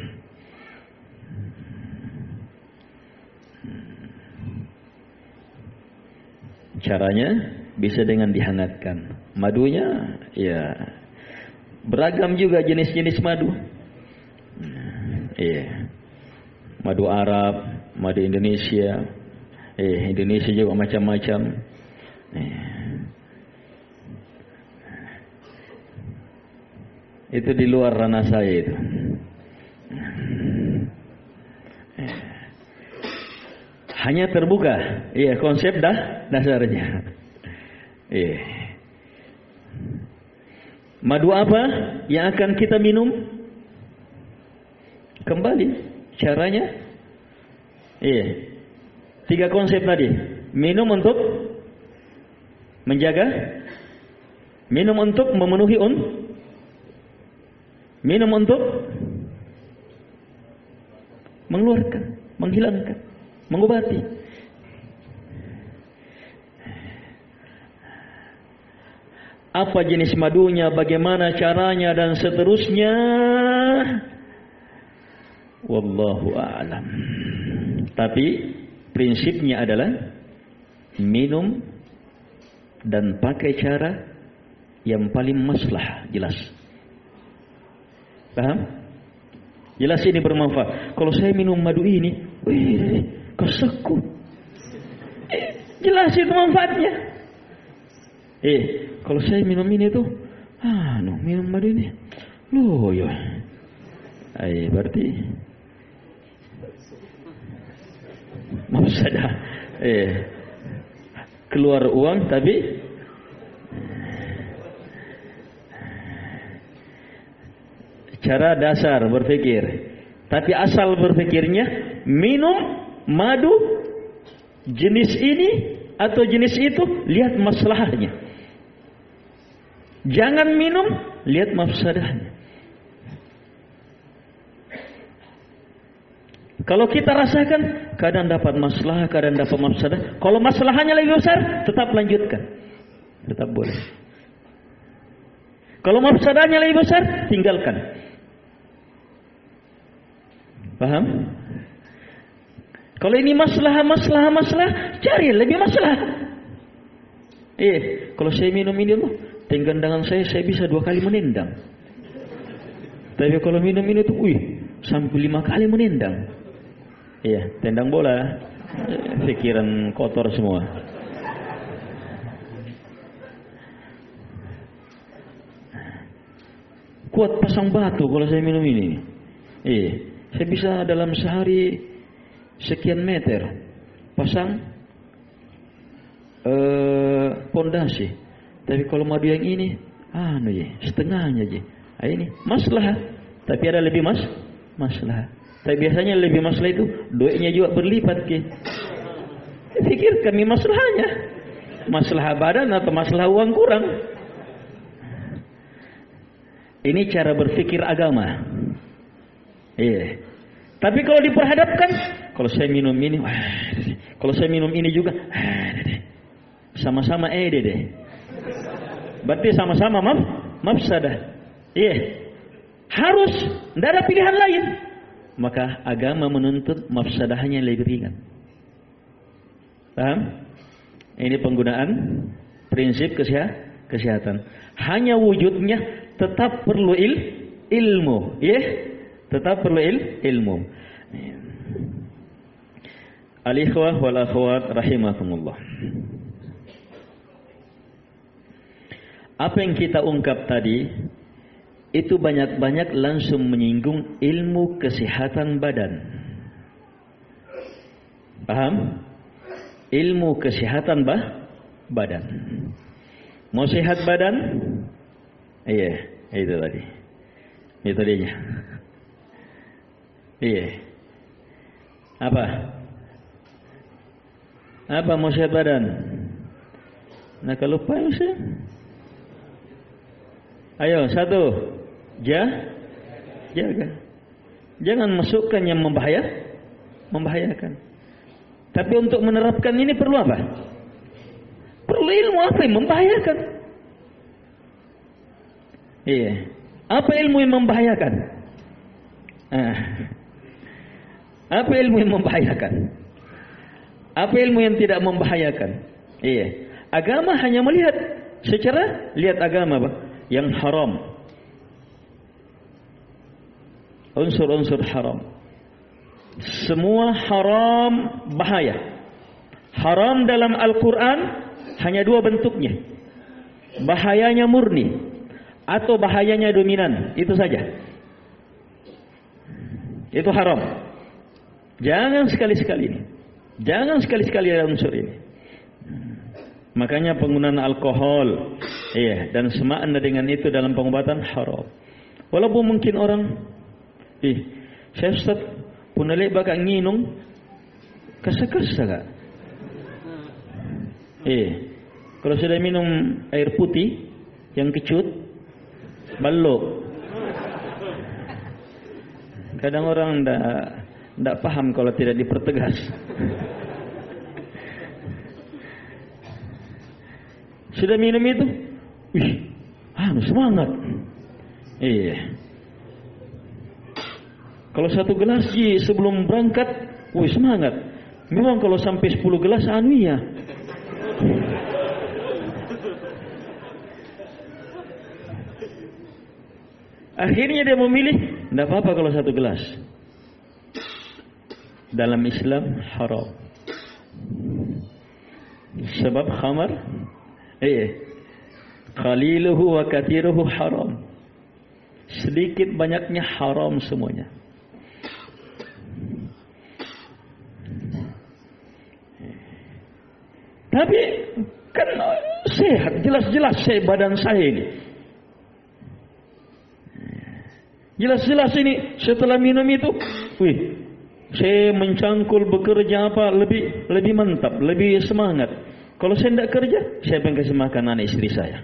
Caranya bisa dengan dihangatkan. Madunya ya beragam juga jenis-jenis madu. Iya. Madu Arab, madu Indonesia. Eh, Indonesia juga macam-macam. Eh. Itu di luar ranah saya itu. Eh. Hanya terbuka. Iya, konsep dah dasarnya. Eh. Madu apa yang akan kita minum? Kembali caranya, iya, tiga konsep tadi. Minum untuk menjaga, minum untuk memenuhi un, minum untuk mengeluarkan, menghilangkan, mengobati. Apa jenis madunya, bagaimana caranya dan seterusnya? Wallahu a'lam. Tapi prinsipnya adalah minum dan pakai cara yang paling maslah, jelas. Paham? Jelas ini bermanfaat. Kalau saya minum madu ini, wih, keseku. Eh, jelas itu manfaatnya. Eh, kalau saya minum ini tuh, ah, no, minum madu ini, loh, yo, eh, berarti mafsadah. Eh, keluar uang tapi cara dasar berpikir. Tapi asal berpikirnya minum madu jenis ini atau jenis itu, lihat masalahnya. Jangan minum, lihat mafsadahnya. Kalau kita rasakan, kadang dapat masalah, kadang dapat mafsadah. Kalau masalahnya lebih besar, tetap lanjutkan. Tetap boleh. Kalau mafsadahnya lebih besar, tinggalkan. Paham? Kalau ini masalah, masalah, masalah, cari lebih masalah. Eh, kalau saya minum ini loh, tenggandangan saya, saya bisa dua kali menendang. Tapi kalau minum ini tuh, wih, sampai lima kali menendang. Iya, tendang bola, pikiran kotor semua. Kuat pasang batu kalau saya minum ini. Iya, saya bisa dalam sehari sekian meter pasang eh, pondasi. Tapi kalau madu yang ini, ah, no ya, setengahnya aja. Ah, ini masalah, tapi ada lebih mas, masalah. Tapi biasanya lebih masalah itu duitnya juga berlipat ke. Pikir kami masalahnya, masalah badan atau masalah uang kurang. Ini cara berpikir agama. Iya. Tapi kalau diperhadapkan, kalau saya minum ini, wah, kalau saya minum ini juga, sama-sama eh deh. Berarti sama-sama maf, mafsadah. Iya. Harus, tidak ada pilihan lain. Maka agama menuntut mafsadahnya lebih ringan. Paham? Ini penggunaan prinsip kesehatan. Hanya wujudnya tetap perlu il, ilmu. Ya? Tetap perlu il, ilmu. Al-ikhwah wal akhwat rahimakumullah. Apa yang kita ungkap tadi itu banyak-banyak langsung menyinggung ilmu kesehatan badan. Paham? Ilmu kesehatan bah, badan. Mau sehat badan? Iya, itu tadi. Itu dia. Iya. Apa? Apa mau sehat badan? Nah kalau lupa ya sih. Ayo satu, ja, jaga. Jangan masukkan yang membahaya, membahayakan. Tapi untuk menerapkan ini perlu apa? Perlu ilmu apa yang membahayakan? Iya. Apa ilmu yang membahayakan? Ah. Apa ilmu yang membahayakan? Apa ilmu yang tidak membahayakan? Iya. Agama hanya melihat secara lihat agama apa? Yang haram. Unsur-unsur haram. Semua haram bahaya. Haram dalam Al-Quran hanya dua bentuknya. Bahayanya murni atau bahayanya dominan. Itu saja. Itu haram. Jangan sekali-sekali ini. Jangan sekali-sekali ada unsur ini. Makanya penggunaan alkohol, iya, dan semakna dengan itu dalam pengobatan haram. Walaupun mungkin orang, ih, saya Ustaz punale baka nginung, kasa-kasa kak. Eh, kalau sudah minum air putih yang kecut, balok. Kadang orang ndak ndak paham kalau tidak dipertegas. Sudah minum itu, wih, ah, semangat. Iya. Kalau satu gelas ji sebelum berangkat, wih semangat. Memang kalau sampai sepuluh gelas anu ya. Akhirnya dia memilih, tidak apa-apa kalau satu gelas. Dalam Islam haram. Sebab khamar, eh, qaliluhu wa kathiruhu haram. Sedikit banyaknya haram semuanya. Tapi kan sehat, jelas-jelas saya badan saya ini. Jelas-jelas ini setelah minum itu, wih, saya mencangkul bekerja apa lebih lebih mantap, lebih semangat. Kalau saya tidak kerja, siapa yang kasih makan anak istri saya?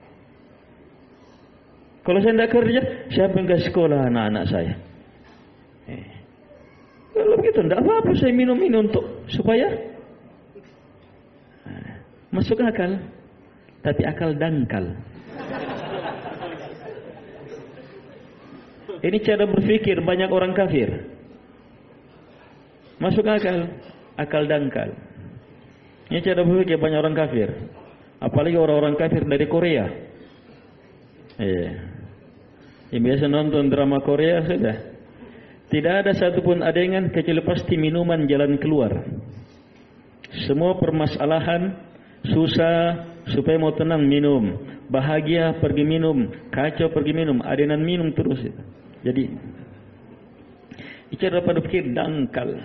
Kalau saya tidak kerja, siapa yang kasih sekolah anak-anak saya? Eh. Kalau begitu, tidak apa-apa saya minum ini untuk supaya masuk akal, tapi akal dangkal. Ini cara berpikir banyak orang kafir. Masuk akal, akal dangkal. Ini cara berpikir banyak orang kafir. Apalagi orang-orang kafir dari Korea. Eh, yang biasa nonton drama Korea sudah. Tidak ada satupun adegan kecuali pasti minuman jalan keluar. Semua permasalahan, susah, supaya mau tenang minum, bahagia pergi minum, kacau pergi minum, adenan minum terus itu. Jadi cara berpikir dangkal.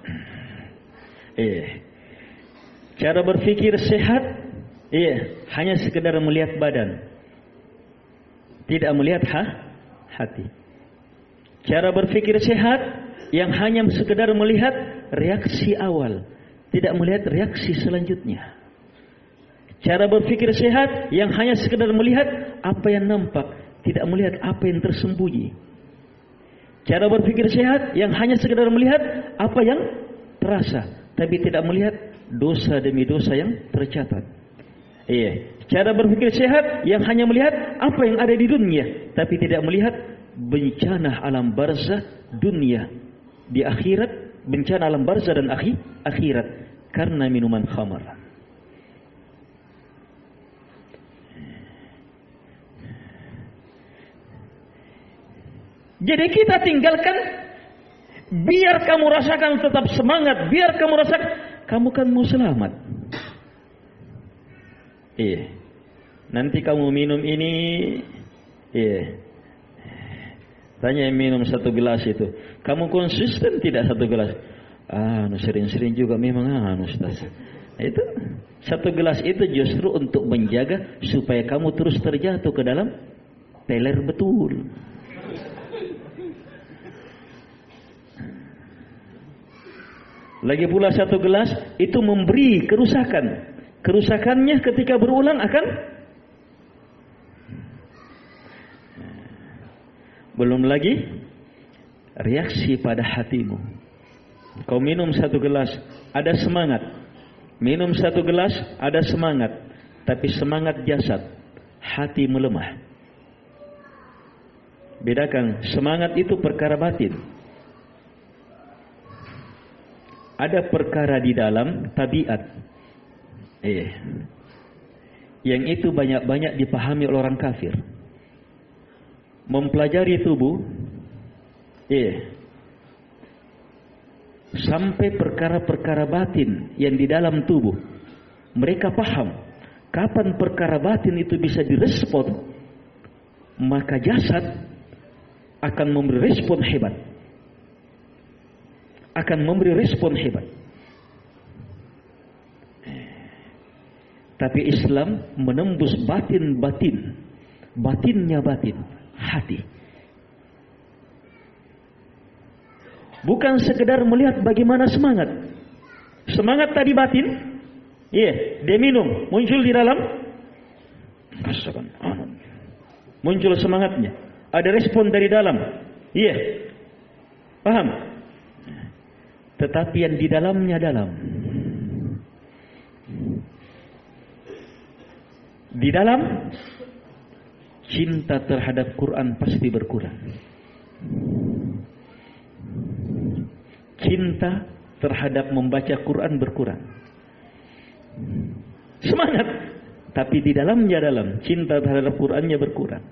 Eh, cara berpikir sehat, eh, hanya sekedar melihat badan, tidak melihat ha, hati. Cara berpikir sehat yang hanya sekedar melihat reaksi awal, tidak melihat reaksi selanjutnya. Cara berpikir sehat yang hanya sekedar melihat apa yang nampak, tidak melihat apa yang tersembunyi. Cara berpikir sehat yang hanya sekedar melihat apa yang terasa, tapi tidak melihat dosa demi dosa yang tercatat. Iya. Cara berpikir sehat yang hanya melihat apa yang ada di dunia, tapi tidak melihat bencana alam barzah dunia di akhirat, bencana alam barzah dan akhir akhirat karena minuman khamar. Jadi kita tinggalkan, biar kamu rasakan tetap semangat, biar kamu rasakan, kamu kan mau selamat. Iya. Nanti kamu minum ini, iya. Tanya yang minum satu gelas itu, kamu konsisten tidak satu gelas? Ah, sering-sering juga memang anu Ustaz. Itu satu gelas itu justru untuk menjaga supaya kamu terus terjatuh ke dalam teler betul. Lagi pula satu gelas itu memberi kerusakan. Kerusakannya ketika berulang akan belum lagi reaksi pada hatimu. Kau minum satu gelas, ada semangat. Minum satu gelas, ada semangat. Tapi semangat jasad, hati melemah. Bedakan, semangat itu perkara batin. Ada perkara di dalam tabiat. Eh, yang itu banyak-banyak dipahami oleh orang kafir. Mempelajari tubuh, eh, sampai perkara-perkara batin yang di dalam tubuh. Mereka paham kapan perkara batin itu bisa direspon, maka jasad akan memberi respon hebat. Akan memberi respon hebat. Tapi Islam menembus batin-batin. Batinnya batin, hati. Bukan sekedar melihat bagaimana semangat. Semangat tadi batin. Iya, yeah, dia minum, muncul di dalam. Muncul semangatnya. Ada respon dari dalam. Iya. Yeah. Paham? Tetapi yang di dalamnya dalam. Di dalam cinta terhadap Quran pasti berkurang. Cinta terhadap membaca Quran berkurang. Semangat, tapi di dalamnya dalam cinta terhadap Qurannya berkurang.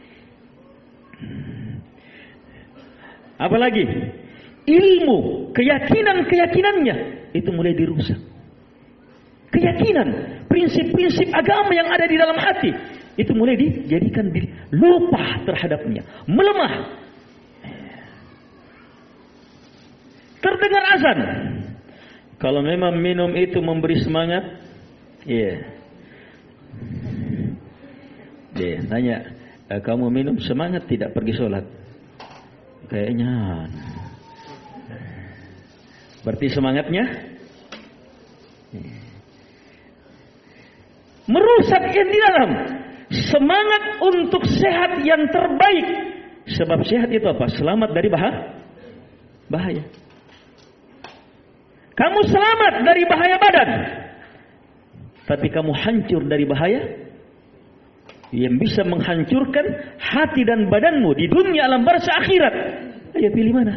Apalagi ilmu, keyakinan-keyakinannya itu mulai dirusak. Keyakinan, prinsip-prinsip agama yang ada di dalam hati itu mulai dijadikan lupa terhadapnya, melemah. Terdengar azan. Kalau memang minum itu memberi semangat, iya. Yeah. Dia tanya, e, kamu minum semangat tidak pergi sholat? Kayaknya. Berarti semangatnya merusak yang di dalam. Semangat untuk sehat yang terbaik. Sebab sehat itu apa? Selamat dari bahaya. Bahaya. Kamu selamat dari bahaya badan, tapi kamu hancur dari bahaya yang bisa menghancurkan hati dan badanmu di dunia alam barzah akhirat. Ayo pilih mana?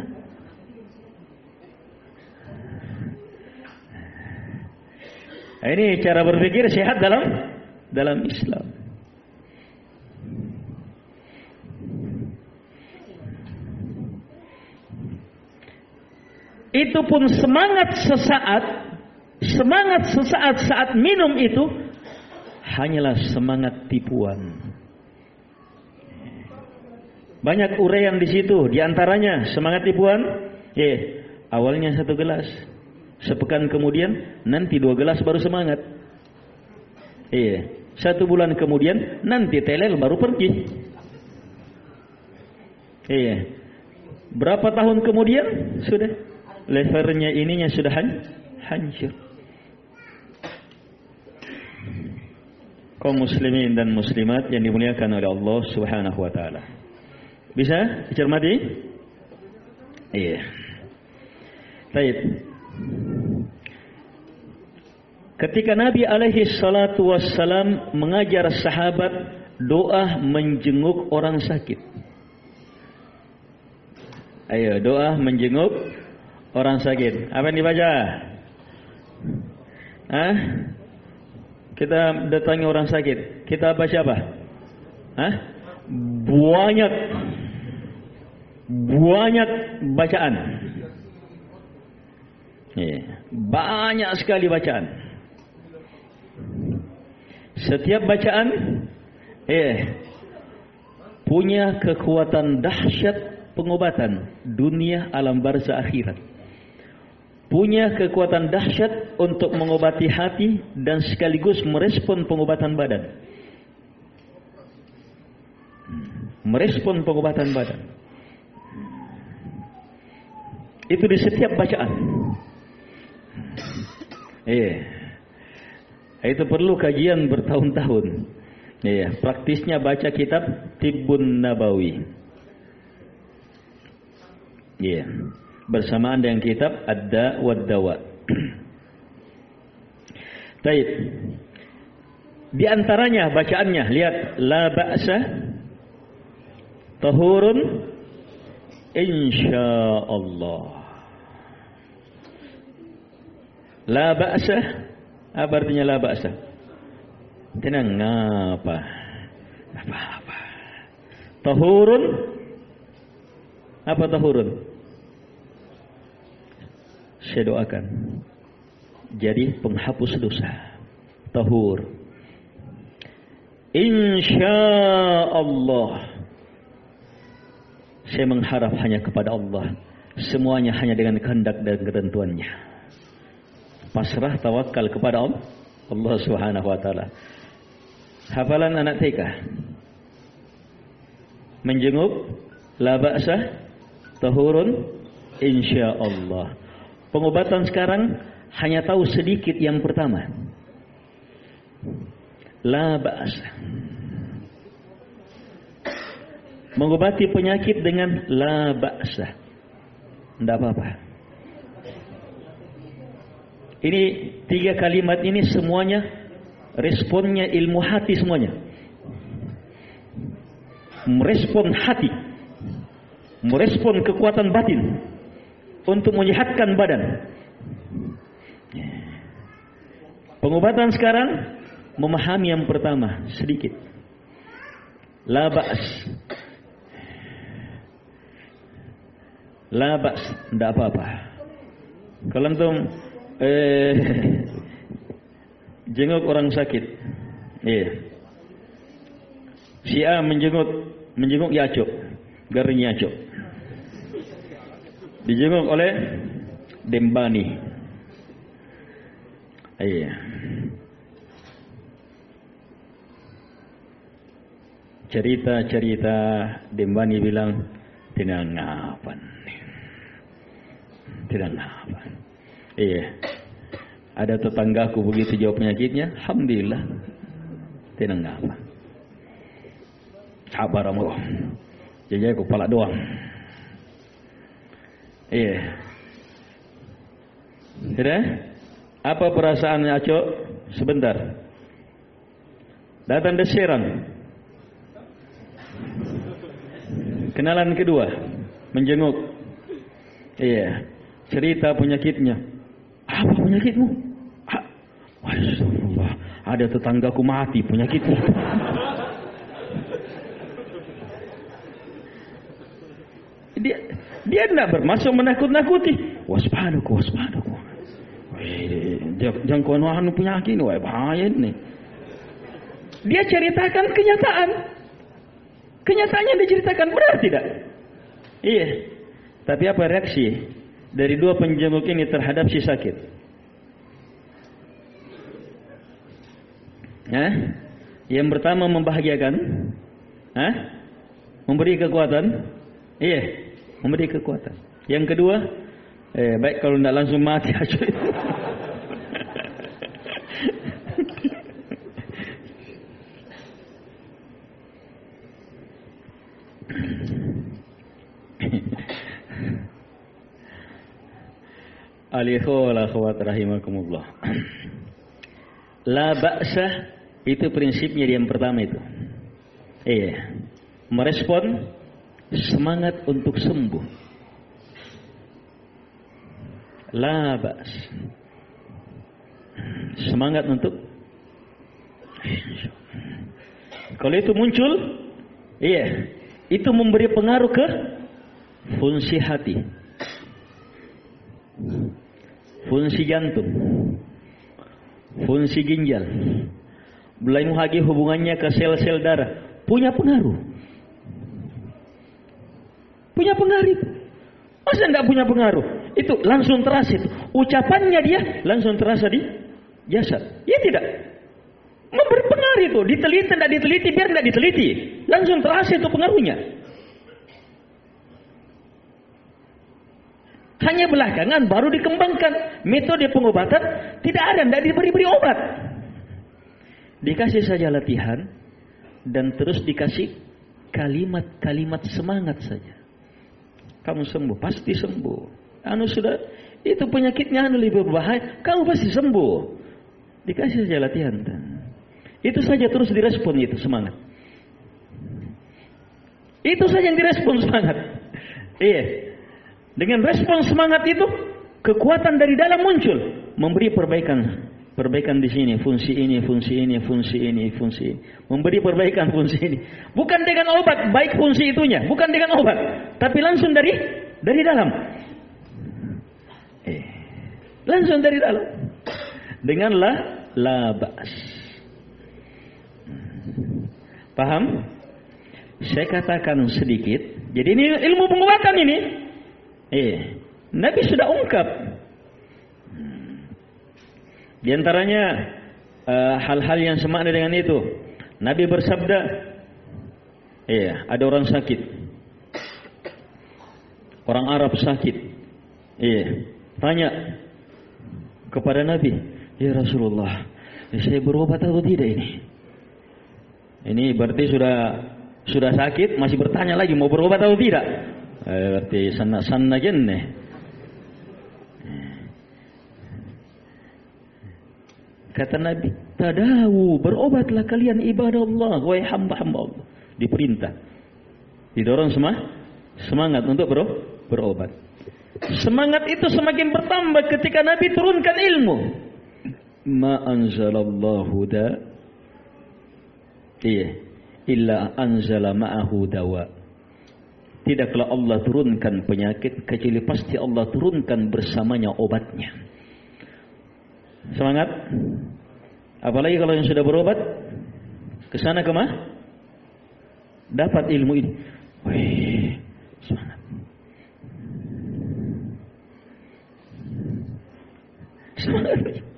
Ini cara berpikir sehat dalam dalam Islam. Itu pun semangat sesaat, semangat sesaat saat minum itu hanyalah semangat tipuan. Banyak uraian di situ, di antaranya semangat tipuan. Eh, awalnya satu gelas, sepekan kemudian nanti dua gelas baru semangat. Eh, satu bulan kemudian nanti telel baru pergi. Eh, berapa tahun kemudian sudah levernya ininya sudah hancur. Kaum muslimin dan muslimat yang dimuliakan oleh Allah Subhanahu wa taala. Bisa dicermati? Iya. Baik. Ketika Nabi alaihi salatu wassalam mengajar sahabat doa menjenguk orang sakit. Ayo, doa menjenguk orang sakit. Apa yang dibaca? Hah? Kita datangi orang sakit. Kita baca apa? Hah? Banyak. Banyak bacaan. Yeah. Banyak sekali bacaan. Setiap bacaan eh punya kekuatan dahsyat pengobatan dunia, alam barzah, akhirat. Punya kekuatan dahsyat untuk mengobati hati dan sekaligus merespon pengobatan badan. Merespon pengobatan badan. Itu di setiap bacaan. Iya. Itu perlu kajian bertahun-tahun. Iya, praktisnya baca kitab Tibbun Nabawi. Iya. Bersamaan dengan kitab Ad-Da' wad-Dawa. Baik. Di antaranya bacaannya, lihat, la ba'sa tahurun insyaallah. La ba'sa, apa artinya la ba'sa? Tenang, apa? Apa-apa. Tahurun, apa tahurun? Saya doakan jadi penghapus dosa. Tahur. Insyaallah. Saya mengharap hanya kepada Allah. Semuanya hanya dengan kehendak dan ketentuannya. Pasrah tawakal kepada Allah, Allah Subhanahu wa taala. Hafalan anak T K. Menjenguk la ba'sa tahurun insyaallah. Pengobatan sekarang hanya tahu sedikit yang pertama. La ba'sa. Mengobati penyakit dengan la ba'sa. Tidak apa-apa. Ini tiga kalimat ini semuanya responnya ilmu hati semuanya. Merespon hati. Merespon kekuatan batin. Untuk menyehatkan badan. Pengobatan sekarang memahami yang pertama sedikit. La ba's. La ba's, tidak apa-apa. Kalau antum eh, jenguk orang sakit, iya. Si A menjenguk menjenguk Yaco, garing Yaco. Dijenguk oleh Dembani. Iya. Cerita-cerita Dembani bilang tidak ngapan. Tidak ngapan. Iya. Ada tetanggaku begitu jawab penyakitnya, alhamdulillah. Tidak ngapan. Sabar Allah. Jadi aku kepala doang. Iya. Sudah? Apa perasaannya Aco? Sebentar. Datang dari Serang. Kenalan kedua, menjenguk. Iya. Cerita penyakitnya. Apa penyakitmu? Astagfirullah. Ada tetanggaku mati penyakitnya. Dia dia tidak bermaksud menakut-nakuti. Waspadaku, waspadaku. Jangan kau anu penyakit, wah bahaya ini. Dia ceritakan kenyataan. Kenyataannya diceritakan, benar tidak? Iya. Tapi apa reaksi dari dua penjenguk ini terhadap si sakit? Hah? Yang pertama membahagiakan, hah? Memberi kekuatan, iya, memberi kekuatan. Yang kedua, eh, baik kalau tidak langsung mati aja. Al-ikhwal akhwat rahimakumullah. La ba'sa itu prinsipnya yang pertama itu. Iya. Merespon semangat untuk sembuh. La ba's. Semangat untuk kalau itu muncul, iya, itu memberi pengaruh ke fungsi hati, fungsi jantung, fungsi ginjal, belum lagi hubungannya ke sel-sel darah, punya pengaruh, punya punya pengaruh. Masa tidak punya pengaruh? Itu langsung terasa itu. Ucapannya dia langsung terasa di jasad. Ya tidak. Memberi pengaruh itu. Diteliti, tidak diteliti, biar tidak diteliti. Langsung terasa itu pengaruhnya. Hanya belakangan baru dikembangkan metode pengobatan. Tidak ada, tidak diberi-beri obat. Dikasih saja latihan dan terus dikasih kalimat-kalimat semangat saja. Kamu sembuh, pasti sembuh. Anu sudah, itu penyakitnya anu lebih berbahaya, kamu pasti sembuh. Dikasih saja latihan. Itu saja terus direspon itu semangat. Itu saja yang direspon semangat. Iya. Dengan respon semangat itu, kekuatan dari dalam muncul, memberi perbaikan, perbaikan di sini, fungsi ini, fungsi ini, fungsi ini, fungsi ini, memberi perbaikan fungsi ini. Bukan dengan obat, baik fungsi itunya, bukan dengan obat, tapi langsung dari dari dalam, eh, langsung dari dalam, dengan la labas. Paham? Saya katakan sedikit. Jadi ini ilmu pengobatan ini. Eh, Nabi sudah ungkap. Di antaranya uh, hal-hal yang semakna dengan itu. Nabi bersabda, eh, ada orang sakit. Orang Arab sakit. Eh, tanya kepada Nabi, "Ya Rasulullah, saya berobat atau tidak ini?" Ini berarti sudah sudah sakit masih bertanya lagi mau berobat atau tidak. Eh, berarti sana-sana jenne. Kata Nabi, tadawu, berobatlah kalian ibadah Allah, wahai hamba-hamba Allah. Diperintah, didorong semah, semangat untuk bero, berobat. Semangat itu semakin bertambah ketika Nabi turunkan ilmu. Ma anzalallahu da, iya, illa anzala ma'ahu dawa. Tidaklah Allah turunkan penyakit kecuali pasti Allah turunkan bersamanya obatnya. Semangat. Apalagi kalau yang sudah berobat, kesana kemana? Dapat ilmu ini. Wih, semangat. Semangat.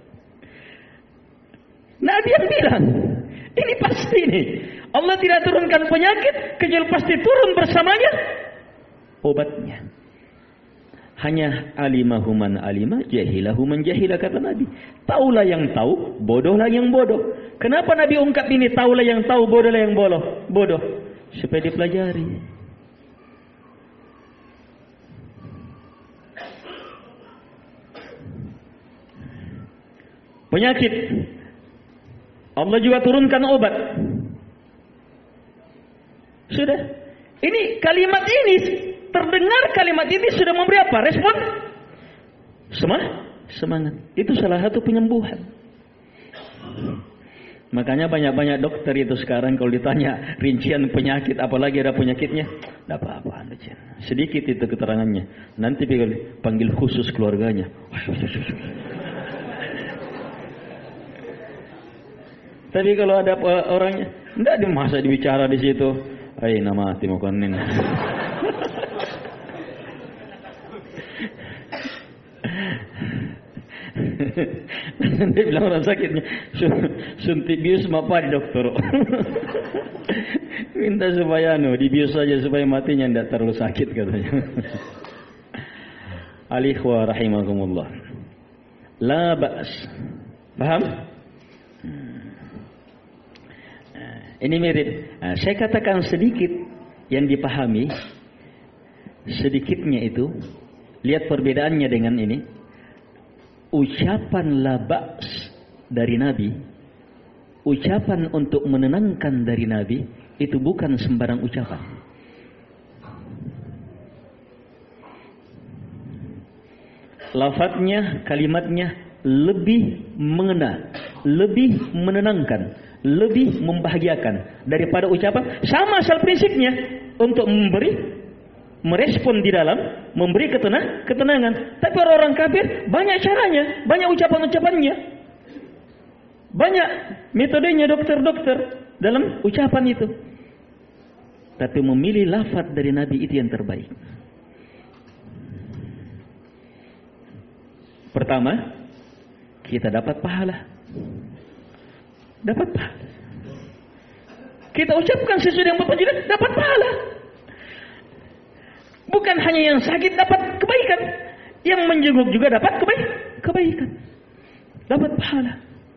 Nabi yang bilang, ini pasti nih. Allah tidak turunkan penyakit kecuali pasti turun bersamanya obatnya. Hanya alimahuman alimah, jahilahuman jahilah, kata Nabi. Taulah yang tahu, bodohlah yang bodoh. Kenapa Nabi ungkap ini? Taulah yang tahu, bodohlah yang bodoh. Bodoh supaya dipelajari. Penyakit Allah juga turunkan obat. Sudah. Ini kalimat ini, terdengar kalimat ini sudah memberi apa? Respon? Semangat. Semangat. Itu salah satu penyembuhan. Makanya banyak-banyak dokter itu sekarang kalau ditanya rincian penyakit, apalagi ada penyakitnya, tidak apa-apa. Sedikit itu keterangannya. Nanti panggil khusus keluarganya. Tapi kalau ada orangnya, tidak ada masa dibicara di situ. Ay, nama hati mau konen. Dia bilang orang sakitnya, suntik bius apa di dokter. Minta supaya no, dibius saja supaya matinya tidak terlalu sakit katanya. Alikhwa rahimakumullah. La ba's. Paham? Ini mirip. Nah, saya katakan sedikit yang dipahami, sedikitnya itu. Lihat perbedaannya dengan ini. Ucapan la ba's dari Nabi, ucapan untuk menenangkan dari Nabi, itu bukan sembarang ucapan. Lafadznya, kalimatnya lebih mengena, lebih menenangkan, lebih membahagiakan daripada ucapan. Sama asal prinsipnya, untuk memberi, merespon di dalam, memberi ketenang, ketenangan. Tapi orang-orang kafir banyak caranya, banyak ucapan-ucapannya, banyak metodenya dokter-dokter dalam ucapan itu. Tapi memilih lafaz dari Nabi itu yang terbaik. Pertama, kita dapat pahala. Dapat pahala. Kita ucapkan sesuatu yang berfaedah, dapat pahala. Bukan hanya yang sakit dapat kebaikan, yang menjenguk juga dapat kebaik kebaikan. Dapat pahala.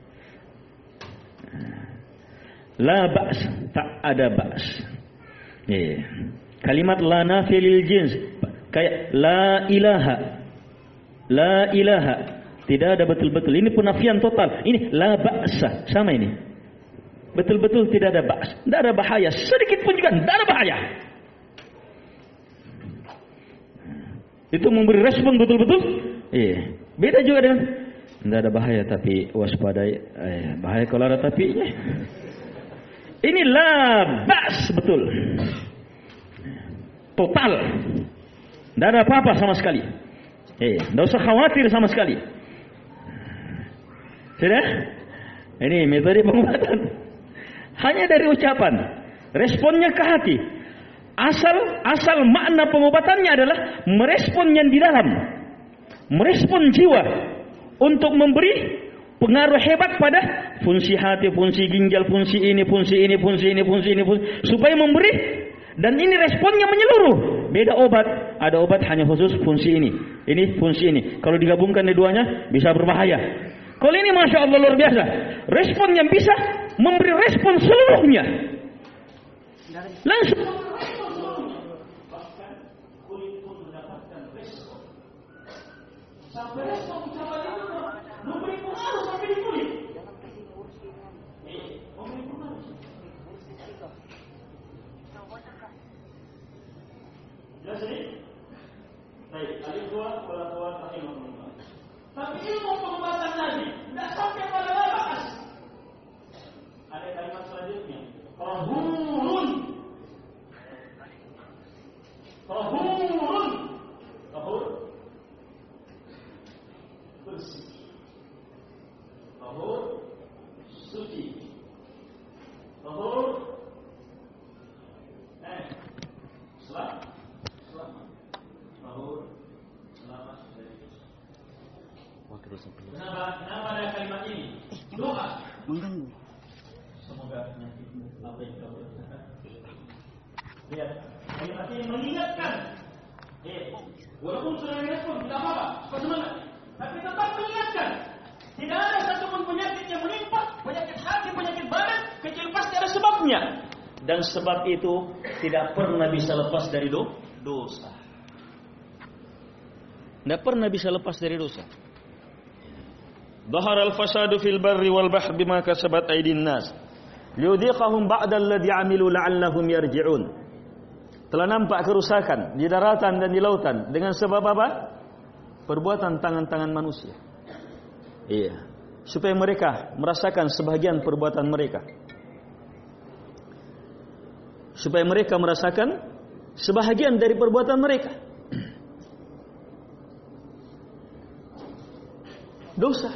La ba's, tak ada ba's. Yeah. Kalimat la nafi lil jins, kayak la ilaha. La ilaha. Tidak ada betul-betul. Ini penafian total. Ini la ba'sa. Sama ini. Betul-betul tidak ada ba's. Tidak ada bahaya. Sedikit pun juga tidak ada bahaya. Itu memberi respon betul-betul. Iya. Beda juga dengan tidak ada bahaya tapi waspadai. Eh, bahaya kalau ada tapinya. Ini la ba's betul. Total. Tidak ada apa-apa sama sekali. Eh, tidak usah khawatir sama sekali. Sudah? Ini metode pengobatan. Hanya dari ucapan. Responnya ke hati. Asal asal makna pengobatannya adalah merespon yang di dalam. Merespon jiwa. Untuk memberi pengaruh hebat pada fungsi hati, fungsi ginjal, fungsi ini, fungsi ini, fungsi ini, fungsi ini, fungsi, supaya memberi. Dan ini responnya menyeluruh. Beda obat. Ada obat hanya khusus fungsi ini. Ini fungsi ini. Kalau digabungkan keduanya bisa berbahaya. Kalau ini Masya Allah luar biasa. Respon yang bisa memberi respon seluruhnya. Langsung. Bahkan kulit pun mendapatkan respon. Sampai respon ucapan itu memberi pengaruh sampai di kulit. Eh, memberi pengaruh. Jelas ini? Baik, alif dua, wala dua, rahimahullah. Tapi ilmu pengobatan Nabi tidak sampai pada batas. Ada kalimat selanjutnya. Tahurun. Tahurun. Tahur. Bersih. Tahur. Suci. Tahur. Eh. Selamat. Selamat. Tahur. Selamat dari dosa. Kenapa? Kenapa ada kalimat ini? Doa. Mengganggu. Semoga penyakitmu apa yang kau rasakan. Lihat, kalimat ini mengingatkan. Eh, walaupun sudah direspon tidak apa-apa, cepat semangat. Tapi tetap mengingatkan. Tidak ada satupun penyakit yang menimpa, penyakit hati, penyakit badan, kecuali pasti ada sebabnya. Dan sebab itu tidak pernah bisa lepas dari do dosa. Tidak pernah bisa lepas dari dosa. Dhahara al-fasadu fil barri wal bahri bima kasabat aydin nas liyudhiqahum ba'da alladhi 'amilu la'allahum yarji'un. Telah nampak kerusakan di daratan dan di lautan dengan sebab apa? Perbuatan tangan-tangan manusia. Iya, supaya mereka merasakan sebahagian perbuatan mereka. Supaya mereka merasakan sebahagian dari perbuatan mereka. Dosa.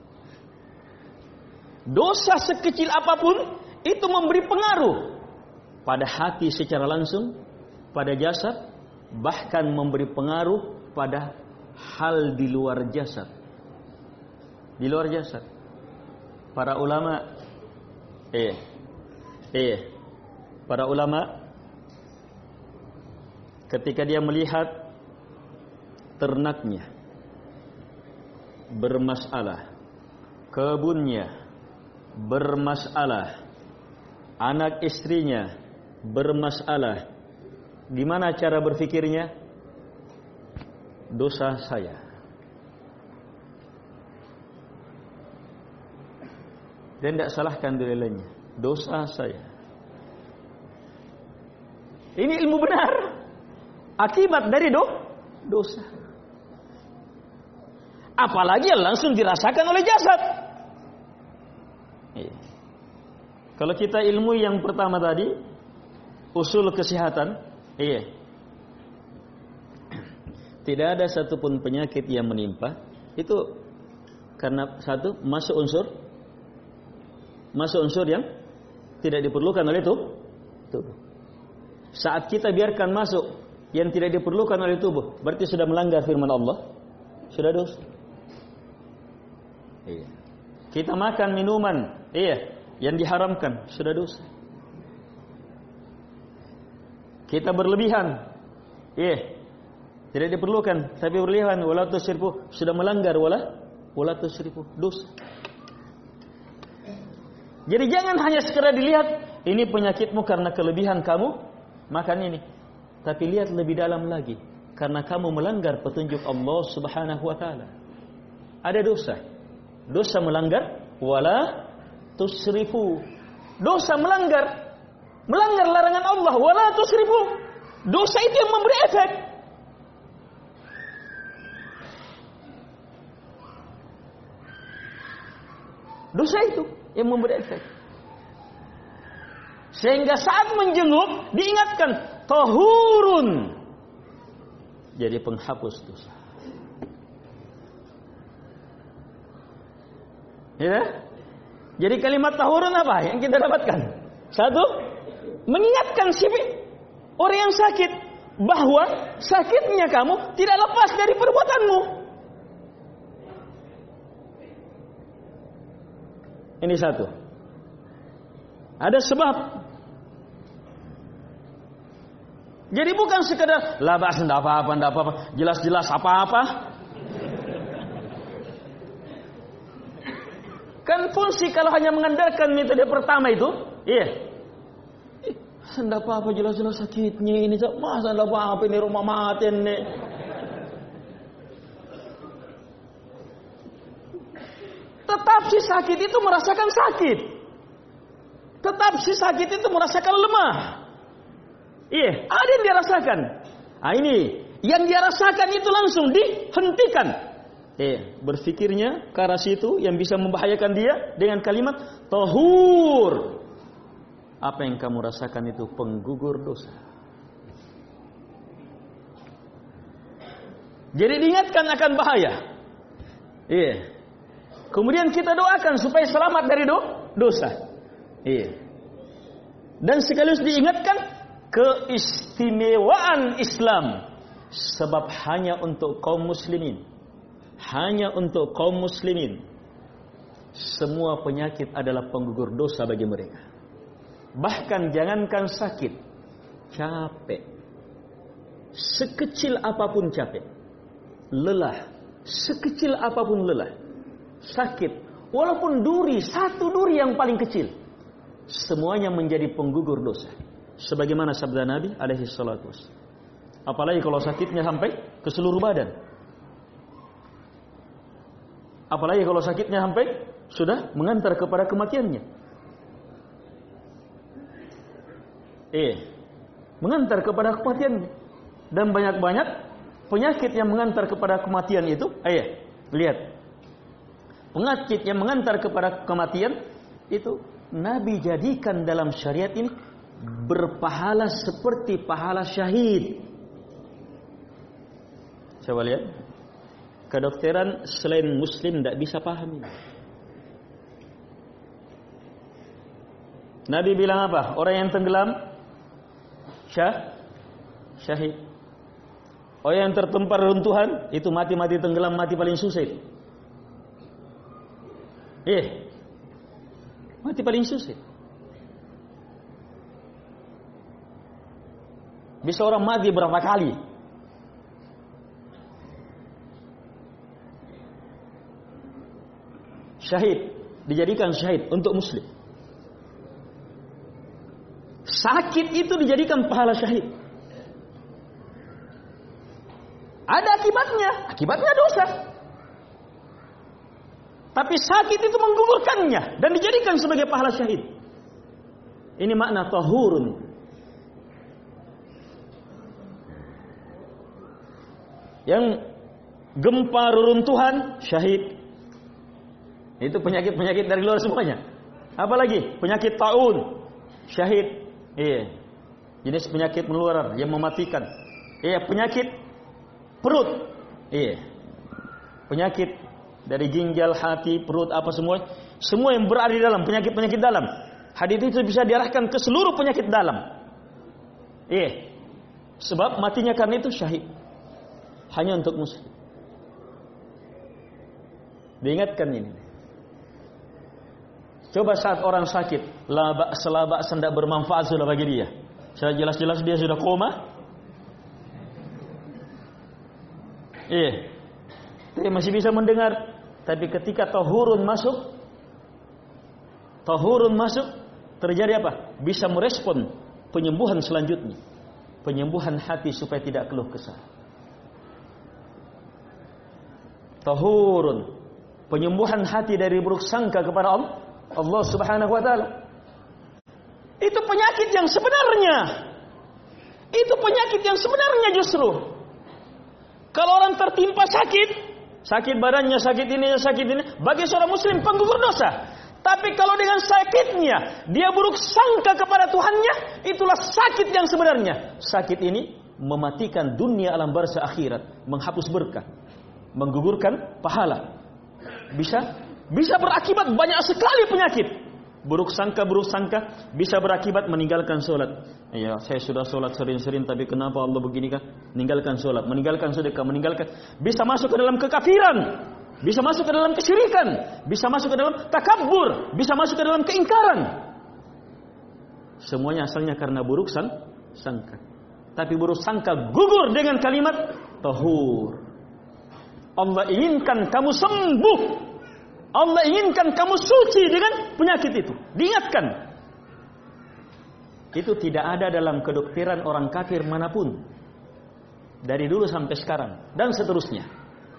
Dosa sekecil apapun itu memberi pengaruh pada hati secara langsung, pada jasad, bahkan memberi pengaruh pada hal di luar jasad. Di luar jasad. Para ulama eh eh para ulama ketika dia melihat ternaknya bermasalah, kebunnya bermasalah, anak istrinya bermasalah, di mana cara berfikirnya? Dosa saya. Dan tidak salahkan diri lainnya. Dosa saya. Ini ilmu benar. Akibat dari do dosa. Apalagi yang langsung dirasakan oleh jasad. Iya. Kalau kita ilmu yang pertama tadi, usul kesehatan, iya. Tidak ada satupun penyakit yang menimpa itu karena satu masuk unsur, masuk unsur yang tidak diperlukan oleh tubuh. Saat kita biarkan masuk yang tidak diperlukan oleh tubuh, berarti sudah melanggar firman Allah, sudah dosa. Iya. Kita makan minuman, iya, yang diharamkan, sudah dosa. Kita berlebihan, iya, tidak diperlukan, tapi berlebihan, wala tusrifu, sudah melanggar, wala wala tusrifu, dosa. Jadi jangan hanya sekedar dilihat, ini penyakitmu karena kelebihan kamu makan ini, tapi lihat lebih dalam lagi, karena kamu melanggar petunjuk Allah Subhanahu wa taala. Ada dosa. Dosa melanggar, wala tusrifu. Dosa melanggar, melanggar larangan Allah, wala tusrifu. Dosa itu yang memberi efek. Dosa itu yang memberi efek. Sehingga saat menjenguk diingatkan, tahurun. Jadi penghapus dosa. Ya? Jadi kalimat tahurun apa yang kita dapatkan? Satu, mengingatkan si orang yang sakit bahwa sakitnya kamu tidak lepas dari perbuatanmu. Ini satu. Ada sebab. Jadi bukan sekedar la ba'as, enggak apa-apa, enggak apa-apa, jelas-jelas apa-apa. Kan fungsi kalau hanya mengandalkan metode pertama itu, iya. Enggak apa-apa, jelas-jelas sakitnya ini, masa enggak apa-apa ini rumah mati ini. Tetap si sakit itu merasakan sakit. Tetap si sakit itu merasakan lemah. Iya, ada yang dia rasakan. Nah ini, yang dia rasakan itu langsung dihentikan. Eh, berfikirnya ke arah situ yang bisa membahayakan dia dengan kalimat tahur. Apa yang kamu rasakan itu penggugur dosa. Jadi diingatkan akan bahaya. Iya. Kemudian kita doakan supaya selamat dari do dosa. Iya. Dan sekaligus diingatkan keistimewaan Islam, sebab hanya untuk kaum muslimin. Hanya untuk kaum muslimin. Semua penyakit adalah penggugur dosa bagi mereka. Bahkan jangankan sakit, capek. Sekecil apapun capek. Lelah. Sekecil apapun lelah. Sakit. Walaupun duri, satu duri yang paling kecil. Semuanya menjadi penggugur dosa. Sebagaimana sabda Nabi alaihi salatu wassalam. Apalagi kalau sakitnya sampai ke seluruh badan. Apalagi kalau sakitnya sampai sudah mengantar kepada kematiannya. Eh, mengantar kepada kematiannya. Dan banyak-banyak penyakit yang mengantar kepada kematian itu, eh, lihat. Penyakit yang mengantar kepada kematian itu Nabi jadikan dalam syariat ini berpahala seperti pahala syahid. Coba lihat. Kedokteran selain muslim tidak bisa paham ini. Nabi bilang apa? Orang yang tenggelam syah, syahid. Orang yang tertempar runtuhan itu mati-mati tenggelam, mati paling susah itu. Eh, mati paling susah. Bisa orang mati berapa kali? Syahid, dijadikan syahid untuk muslim. Sakit itu dijadikan pahala syahid. Ada akibatnya, akibatnya dosa. Tapi sakit itu menggugurkannya dan dijadikan sebagai pahala syahid. Ini makna tahurun. Yang gempa reruntuhan syahid. Itu penyakit-penyakit dari luar semuanya. Apalagi penyakit taun, syahid. Iya. Jenis penyakit menular yang mematikan. Iya, penyakit perut. Iya. Penyakit dari ginjal, hati, perut, apa semua, semua yang berada di dalam penyakit-penyakit dalam. Hadis itu bisa diarahkan ke seluruh penyakit dalam. Iya. Sebab matinya karena itu syahid. Hanya untuk muslim. Diingatkan ini. Coba saat orang sakit, labak selabak sendak bermanfaat sudah bagi dia. Saya jelas-jelas dia sudah koma. Iya. Dia masih bisa mendengar. Tapi ketika tahurun masuk, tahurun masuk, terjadi apa? Bisa merespon penyembuhan selanjutnya. Penyembuhan hati supaya tidak keluh kesah. Tahurun, penyembuhan hati dari buruk sangka kepada Allah. Allah Subhanahu wa taala. Itu penyakit yang sebenarnya. Itu penyakit yang sebenarnya justru. Kalau orang tertimpa sakit, sakit badannya, sakit ini, sakit ini, bagi seorang muslim penggugur dosa. Tapi kalau dengan sakitnya dia buruk sangka kepada Tuhannya, itulah sakit yang sebenarnya. Sakit ini mematikan dunia alam barzah akhirat, menghapus berkah, menggugurkan pahala. Bisa Bisa berakibat banyak sekali penyakit. Buruk sangka, buruk sangka bisa berakibat meninggalkan sholat. Ya, saya sudah sholat sering-sering, tapi kenapa Allah begini kan? Meninggalkan sholat, meninggalkan sedekah, meninggalkan. Bisa masuk ke dalam kekafiran, bisa masuk ke dalam kesyirikan, bisa masuk ke dalam takabur, bisa masuk ke dalam keingkaran. Semuanya asalnya karena buruk sang, sangka. Tapi buruk sangka gugur dengan kalimat tahur. Allah inginkan kamu sembuh. Allah inginkan kamu suci dengan penyakit itu. Diingatkan. Itu tidak ada dalam kedokteran orang kafir manapun. Dari dulu sampai sekarang. Dan seterusnya.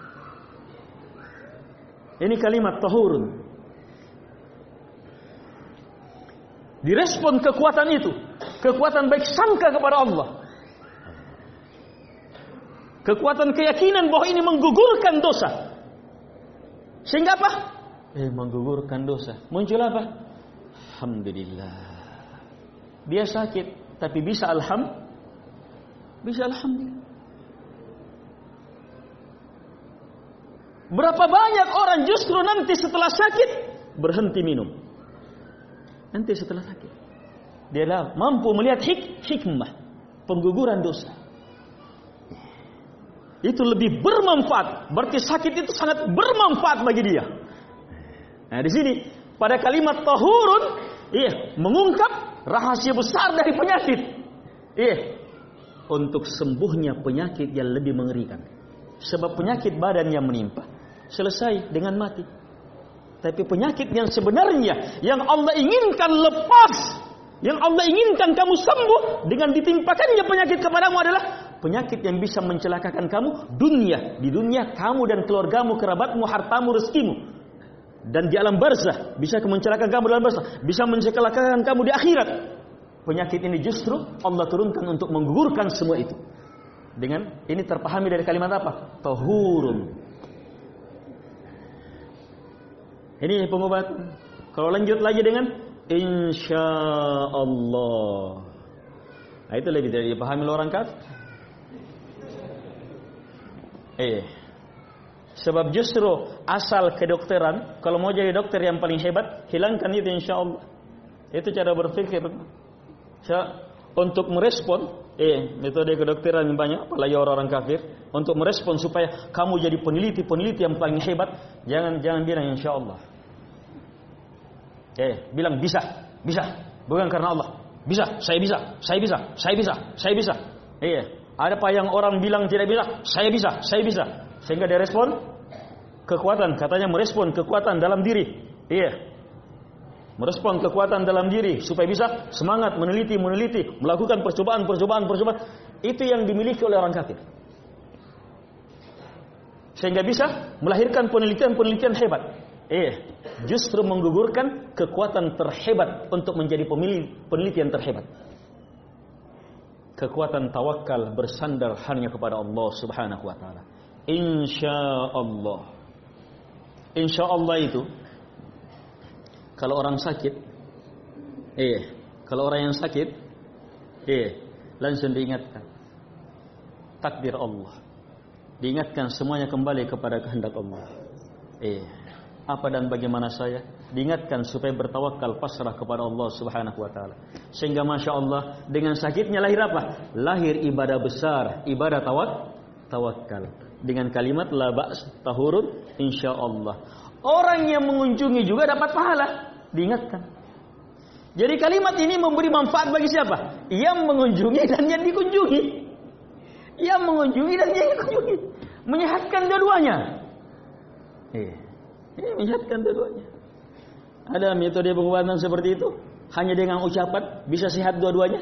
Ini kalimat tahurun. Direspon kekuatan itu. Kekuatan baik sangka kepada Allah. Kekuatan keyakinan bahwa ini menggugurkan dosa. Sehingga apa? Eh, menggugurkan dosa. Muncul apa? Alhamdulillah. Dia sakit, tapi bisa alham, bisa alhamdulillah. Berapa banyak orang justru nanti setelah sakit berhenti minum. Nanti setelah sakit, dia lah mampu melihat hik hikmah pengguguran dosa. Itu lebih bermanfaat. Berarti sakit itu sangat bermanfaat bagi dia. Nah, di sini pada kalimat tahurun, iya, mengungkap rahasia besar dari penyakit. Iya, untuk sembuhnya penyakit yang lebih mengerikan. Sebab penyakit badan yang menimpa selesai dengan mati. Tapi penyakit yang sebenarnya yang Allah inginkan lepas, yang Allah inginkan kamu sembuh dengan ditimpakannya penyakit kepadamu adalah penyakit yang bisa mencelakakan kamu dunia, di dunia kamu dan keluargamu, kerabatmu, hartamu, rezekimu. Dan di alam barzah bisa mencelakakan kamu dalam barzah, bisa mencelakakan kamu di akhirat. Penyakit ini justru Allah turunkan untuk menggugurkan semua itu. Dengan ini terpahami dari kalimat apa? Tahurun. Ini pengobatan. Kalau lanjut lagi dengan insyaallah. Nah, itu lebih dari dipahami oleh orang kafir. Eh, sebab justru asal kedokteran, kalau mau jadi dokter yang paling hebat, hilangkan itu insyaallah. Itu cara berpikir. Untuk merespon, eh, metode kedokteran yang banyak, apalagi orang-orang kafir, untuk merespon supaya kamu jadi peneliti-peneliti yang paling hebat, jangan jangan bilang insyaallah. Eh, bilang bisa, bisa, bukan karena Allah. Bisa, saya bisa, saya bisa, saya bisa, saya bisa. Eh, ada apa yang orang bilang tidak bisa, saya bisa, saya bisa. Sehingga dia respon kekuatan, katanya merespon kekuatan dalam diri. Iya. Merespon kekuatan dalam diri supaya bisa semangat meneliti, meneliti, melakukan percobaan, percobaan, percobaan. Itu yang dimiliki oleh orang kafir. Sehingga bisa melahirkan penelitian-penelitian hebat. Eh, justru menggugurkan kekuatan terhebat untuk menjadi pemilih penelitian terhebat. Kekuatan tawakal bersandar hanya kepada Allah Subhanahu wa taala. Insyaallah. Insyaallah itu kalau orang sakit, eh, kalau orang yang sakit, eh, langsung diingatkan takdir Allah, diingatkan semuanya kembali kepada kehendak Allah. Eh, apa dan bagaimana saya? Diingatkan supaya bertawakal pasrah kepada Allah Subhanahu wa taala. Sehingga masya Allah dengan sakitnya lahir apa? Lahir ibadah besar, ibadah tawak, tawakal. Dengan kalimat la ba's tahurun insyaallah. Orang yang mengunjungi juga dapat pahala. diingatkan. Jadi kalimat ini memberi manfaat bagi siapa? Yang mengunjungi dan yang dikunjungi. Yang mengunjungi dan yang dikunjungi. Menyehatkan dua-duanya. Eh, eh, menyehatkan dua-duanya. Ada metode pengobatan seperti itu? Hanya dengan ucapan bisa sehat dua-duanya?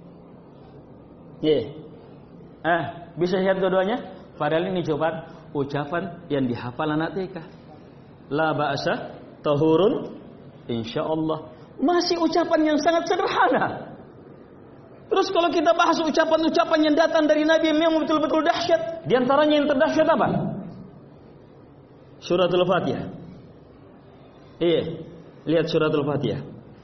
Eh, ah, bisa sehat dua-duanya? Padahal ini coba ucapan yang dihafal anak T K. La ba'asa tahurun insyaallah. Masih ucapan yang sangat sederhana. Terus kalau kita bahas ucapan-ucapan yang datang dari Nabi yang memang betul-betul dahsyat, di antaranya yang terdahsyat apa? Suratul Fatihah. Iya, lihat Suratul Fatihah.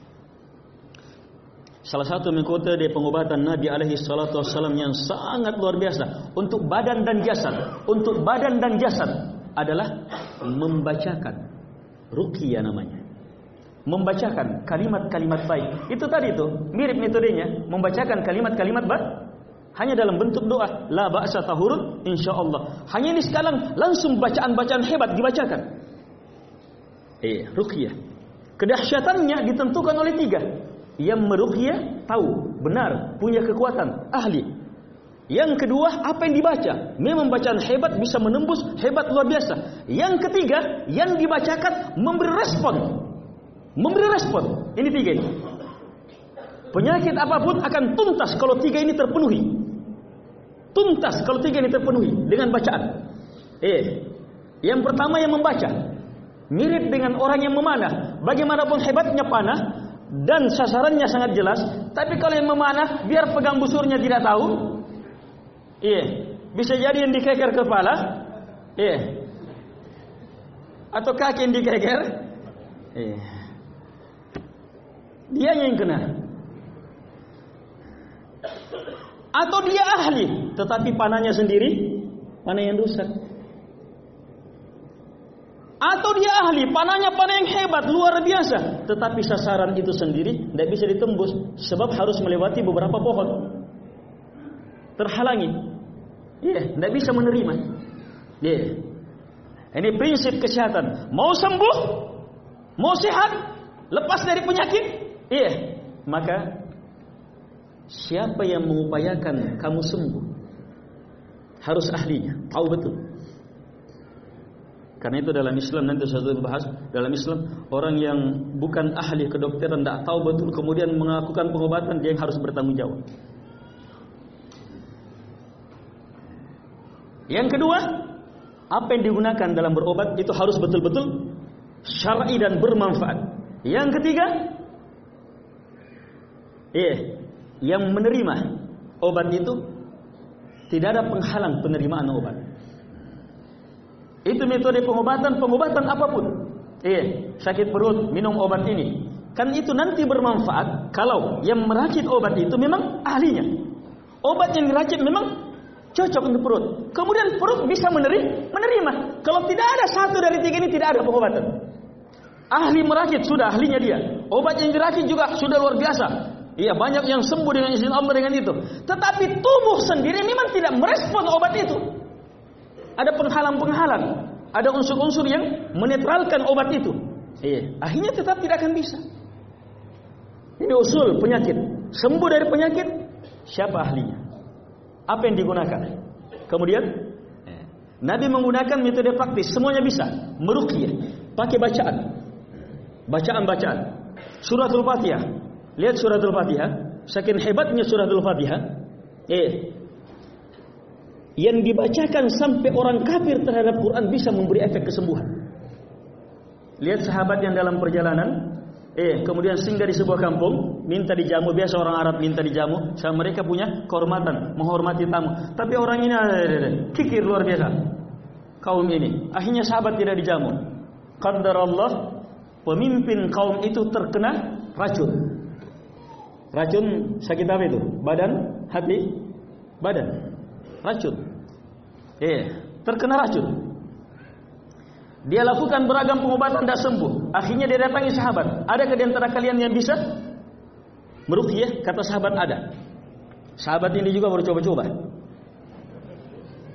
Salah satu metode dari pengobatan Nabi alaihi salatu wassalam yang sangat luar biasa untuk badan dan jasad, untuk badan dan jasad adalah membacakan ruqyah namanya. Membacakan kalimat-kalimat baik. Itu tadi itu mirip metodenya, membacakan kalimat-kalimat baik hanya dalam bentuk doa, la ba'sa tahurun insyaallah. Hanya ini sekarang langsung bacaan-bacaan hebat dibacakan. Eh, ruqyah. Kedahsyatannya ditentukan oleh tiga. Yang meruqyah tahu, benar, punya kekuatan, ahli. Yang kedua, apa yang dibaca memang bacaan hebat, bisa menembus, hebat luar biasa. Yang ketiga, yang dibacakan memberi respon. Memberi respon. Ini tiga ini. Penyakit apapun akan tuntas kalau tiga ini terpenuhi. Tuntas kalau tiga ini terpenuhi dengan bacaan. Eh, yang pertama yang membaca mirip dengan orang yang memanah. Bagaimanapun hebatnya panah dan sasarannya sangat jelas, tapi kalau yang memanah biar pegang busurnya tidak tahu. Iya, bisa jadi yang dikeker kepala, iya, atau kaki yang dikeker, iya, dia yang kena. Atau dia ahli, tetapi panahnya sendiri, panah yang rusak. Atau dia ahli, panahnya panah yang hebat, luar biasa, tetapi sasaran itu sendiri tidak bisa ditembus, sebab harus melewati beberapa pohon, terhalangi. Iya, yeah, tidak bisa menerima. Iya, yeah. Ini prinsip kesehatan. Mau sembuh, mau sehat, lepas dari penyakit, iya, yeah. Maka siapa yang mengupayakan kamu sembuh harus ahlinya, tahu betul. Karena itu dalam Islam, nanti saya akan bahas, dalam Islam orang yang bukan ahli kedokteran, tidak tahu betul, kemudian melakukan pengobatan, dia yang harus bertanggung jawab. Yang kedua, apa yang digunakan dalam berobat itu harus betul-betul syar'i dan bermanfaat. Yang ketiga, eh, yang menerima obat itu tidak ada penghalang penerimaan obat. Itu metode pengobatan, pengobatan apapun. Eh, sakit perut, minum obat ini. Kan itu nanti bermanfaat kalau yang meracik obat itu memang ahlinya. Obat yang diracik memang cocok untuk perut. Kemudian perut bisa menerima, menerima. Kalau tidak ada satu dari tiga ini, tidak ada pengobatan. Ahli meracik sudah ahlinya dia. Obat yang diracik juga sudah luar biasa. Iya, banyak yang sembuh dengan izin Allah dengan itu. Tetapi tubuh sendiri memang tidak merespon obat itu. Ada penghalang-penghalang, ada unsur-unsur yang menetralkan obat itu. Iya, akhirnya tetap tidak akan bisa. Ini usul penyakit. Sembuh dari penyakit, siapa ahlinya? Apa yang digunakan? Kemudian Nabi menggunakan metode praktis, semuanya bisa. Meruqyah, pakai bacaan. Bacaan-bacaan. Suratul Fatihah. Lihat Suratul Fatihah, saking hebatnya Suratul Fatihah. Eh, yang dibacakan sampai orang kafir terhadap Quran bisa memberi efek kesembuhan. Lihat sahabat yang dalam perjalanan, eh kemudian singgah di sebuah kampung, minta dijamu. Biasa orang Arab minta dijamu, sama mereka punya kehormatan, menghormati tamu. Tapi orang ini kikir luar biasa, kaum ini. Akhirnya sahabat tidak dijamu. Qadarallah, pemimpin kaum itu terkena racun. Racun sakit apa itu? Badan, hati, badan. Racun. Eh, terkena racun. Dia lakukan beragam pengobatan tidak sembuh. Akhirnya dia datangi sahabat. Adakah di antara kalian yang bisa meruqyah? Kata sahabat ada. Sahabat ini juga baru coba-coba.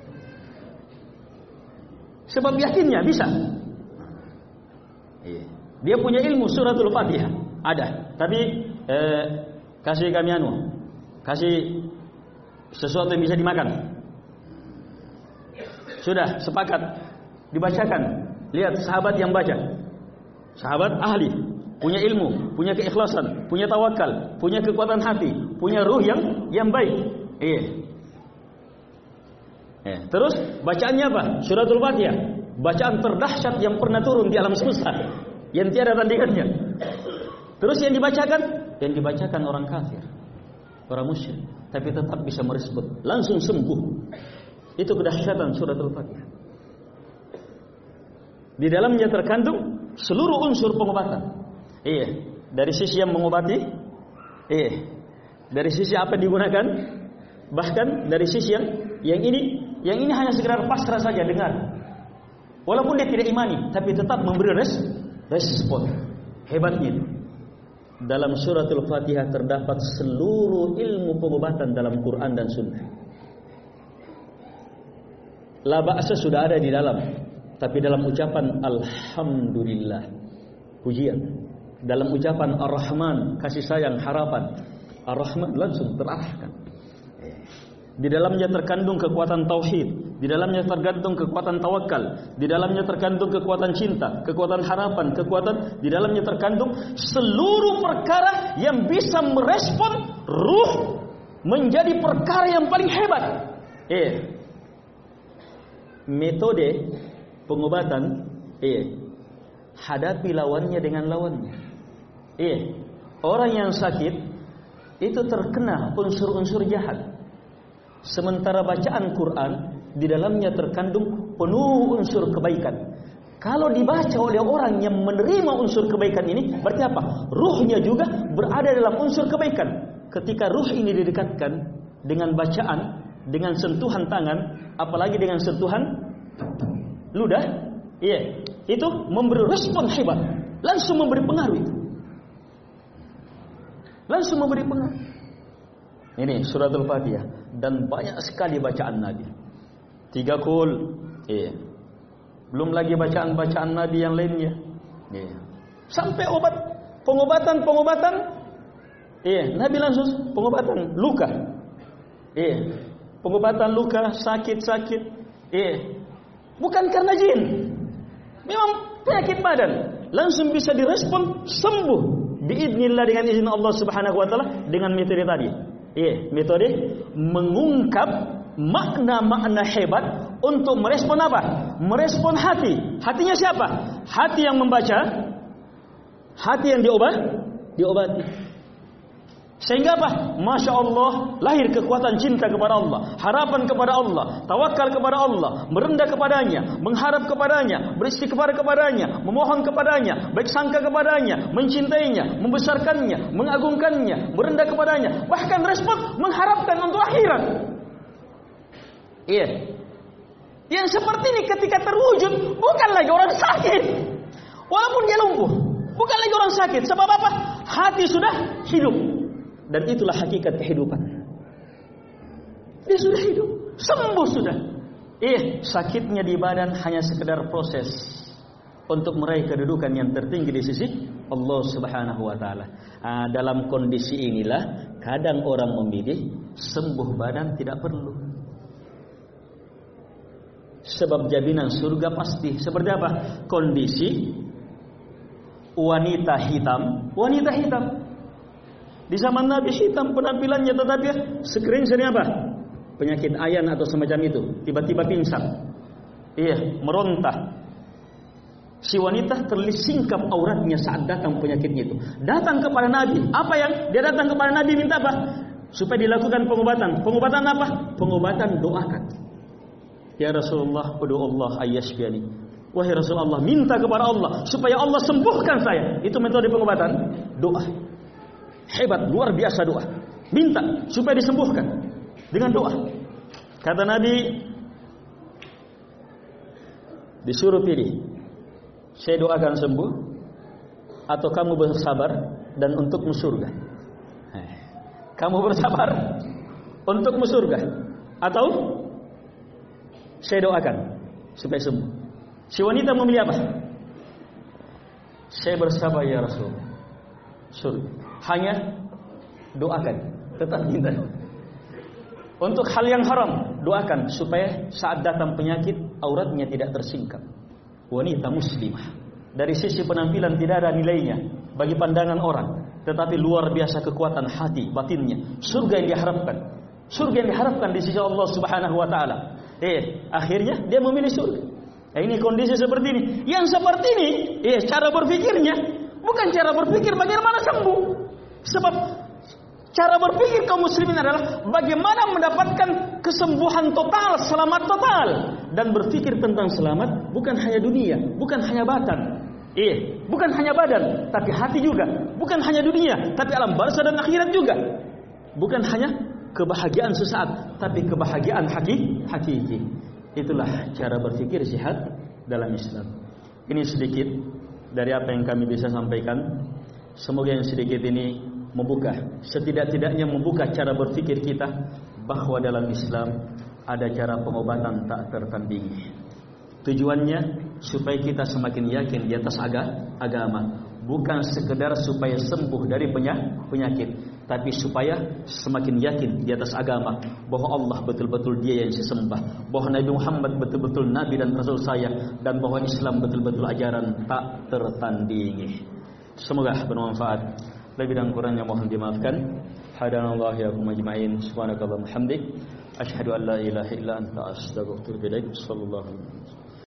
Sebab yakinnya bisa. Eh, Dia punya ilmu suratul Fatihah, ada. Tapi eh, kasih kami anu, kasih sesuatu yang bisa dimakan. Sudah sepakat dibacakan. Lihat sahabat yang baca, sahabat ahli, punya ilmu, punya keikhlasan, punya tawakal, punya kekuatan hati, punya ruh yang yang baik. Iya. Eh, terus bacaannya apa? Suratul Fatihah, bacaan terdahsyat yang pernah turun di alam semesta, yang tiada tandingannya. Terus yang dibacakan, yang dibacakan orang kafir, orang musyrik, tapi tetap bisa merespon, langsung sembuh. Itu kedahsyatan suratul Fatihah. Di dalamnya terkandung seluruh unsur pengobatan. Iya, dari sisi yang mengobati, iya, dari sisi apa digunakan, bahkan dari sisi yang yang ini, yang ini hanya sekedar pasrah saja dengar. Walaupun dia tidak imani, tapi tetap memberi res, respon. Hebatnya dalam suratul Fatihah terdapat seluruh ilmu pengobatan dalam Quran dan Sunnah. La ba'sa sudah ada di dalam, tapi dalam ucapan Alhamdulillah, pujian, dalam ucapan Ar-Rahman, kasih sayang, harapan, Ar-Rahman langsung terarahkan. Di dalamnya terkandung kekuatan tauhid, di dalamnya terkandung kekuatan tawakal, di dalamnya terkandung kekuatan cinta, kekuatan harapan, kekuatan, di dalamnya terkandung seluruh perkara yang bisa merespon ruh menjadi perkara yang paling hebat. Eh, metode pengobatan, eh, hadapi lawannya dengan lawannya. Eh, orang yang sakit itu terkena unsur-unsur jahat. Sementara bacaan Quran di dalamnya terkandung penuh unsur kebaikan. Kalau dibaca oleh orang yang menerima unsur kebaikan ini, berarti apa? Ruhnya juga berada dalam unsur kebaikan. Ketika ruh ini didekatkan dengan bacaan, dengan sentuhan tangan, apalagi dengan sentuhan ludah, iya, itu memberi respon hebat, langsung memberi pengaruh itu, langsung memberi pengaruh. Ini suratul Fatihah dan banyak sekali bacaan Nabi. Tiga kul, iya. Belum lagi bacaan-bacaan Nabi yang lainnya, iya. Sampai obat, pengobatan-pengobatan, iya. Nabi langsung pengobatan luka, iya. Pengobatan luka, sakit-sakit, iya. Bukan karena jin, memang penyakit badan, langsung bisa direspon sembuh biidznillah dengan izin Allah Subhanahu wa taala dengan metode tadi. Iya, metode mengungkap makna-makna hebat untuk merespon apa? Merespon hati. Hatinya siapa? Hati yang membaca, hati yang diobat, diobati. Sehingga apa? Masya Allah, lahir kekuatan cinta kepada Allah, harapan kepada Allah, tawakal kepada Allah, merendah kepadanya, mengharap kepadanya, beristighfar kepadanya, memohon kepadanya, baik sangka kepadanya, mencintainya, membesarkannya, mengagungkannya, merendah kepadanya, bahkan respon mengharapkan untuk akhirat. Iya. Yang seperti ini ketika terwujud bukan lagi orang sakit, walaupun dia lumpuh, bukan lagi orang sakit. Sebab apa? Hati sudah hidup. Dan itulah hakikat kehidupan. Dia sudah hidup, sembuh sudah. Eh, sakitnya di badan hanya sekedar proses untuk meraih kedudukan yang tertinggi di sisi Allah Subhanahu wa taala. Ah, dalam kondisi inilah kadang orang memilih sembuh badan tidak perlu. Sebab jaminan surga pasti. Seperti apa? Kondisi wanita hitam, wanita hitam. Di zaman Nabi hitam penampilannya, tetapi screen sering apa? Penyakit ayan atau semacam itu. Tiba-tiba pingsan. Iya, meronta. Si wanita terlisingkap auratnya saat datang penyakitnya itu. Datang kepada Nabi. Apa yang dia datang kepada Nabi minta apa? Supaya dilakukan pengobatan. Pengobatan apa? Pengobatan doakan. Ya Rasulullah, udu Allah ayyashfiyani. Wahai Rasulullah, minta kepada Allah supaya Allah sembuhkan saya. Itu metode pengobatan. Doa. Hebat, luar biasa doa. Minta supaya disembuhkan dengan doa. Kata Nabi, disuruh pilih, saya doakan sembuh atau kamu bersabar dan untukmu surga. Kamu bersabar untukmu surga atau saya doakan supaya sembuh. Si wanita memilih apa? Saya bersabar ya Rasul. Sur, hanya doakan, tetap minta. Untuk hal yang haram, doakan supaya saat datang penyakit auratnya tidak tersingkap. Wanita muslimah dari sisi penampilan tidak ada nilainya bagi pandangan orang, tetapi luar biasa kekuatan hati batinnya. Surga yang diharapkan, surga yang diharapkan di sisi Allah Subhanahu wa taala. Eh, akhirnya dia memilih surga. Nah, ini kondisi seperti ini. Yang seperti ini, eh cara berpikirnya bukan cara berpikir bagaimana sembuh. Sebab cara berpikir kaum muslimin adalah bagaimana mendapatkan kesembuhan total, selamat total. Dan berpikir tentang selamat bukan hanya dunia, bukan hanya badan. Eh, bukan hanya badan, tapi hati juga. Bukan hanya dunia, tapi alam barzah dan akhirat juga. Bukan hanya kebahagiaan sesaat, tapi kebahagiaan hakiki. hakiki. Itulah cara berpikir sehat dalam Islam. Ini sedikit dari apa yang kami bisa sampaikan. Semoga yang sedikit ini membuka, setidak-tidaknya membuka cara berpikir kita bahwa dalam Islam ada cara pengobatan tak tertandingi. Tujuannya supaya kita semakin yakin di atas agama, bukan sekedar supaya sembuh dari penyakit, tapi supaya semakin yakin di atas agama bahwa Allah betul-betul dia yang disembah, bahwa Nabi Muhammad betul-betul Nabi dan Rasul saya, dan bahwa Islam betul-betul ajaran tak tertandingi. Semoga bermanfaat. Lebih dan kurangnya mohon dimaafkan. Hadanallahu iyyakum ajma'in. Subhanakallahumma hamdik, asyhadu an la ilaha illa anta astaghfiruka wa atubu ilaik. Sallallahu alaihi wasallam.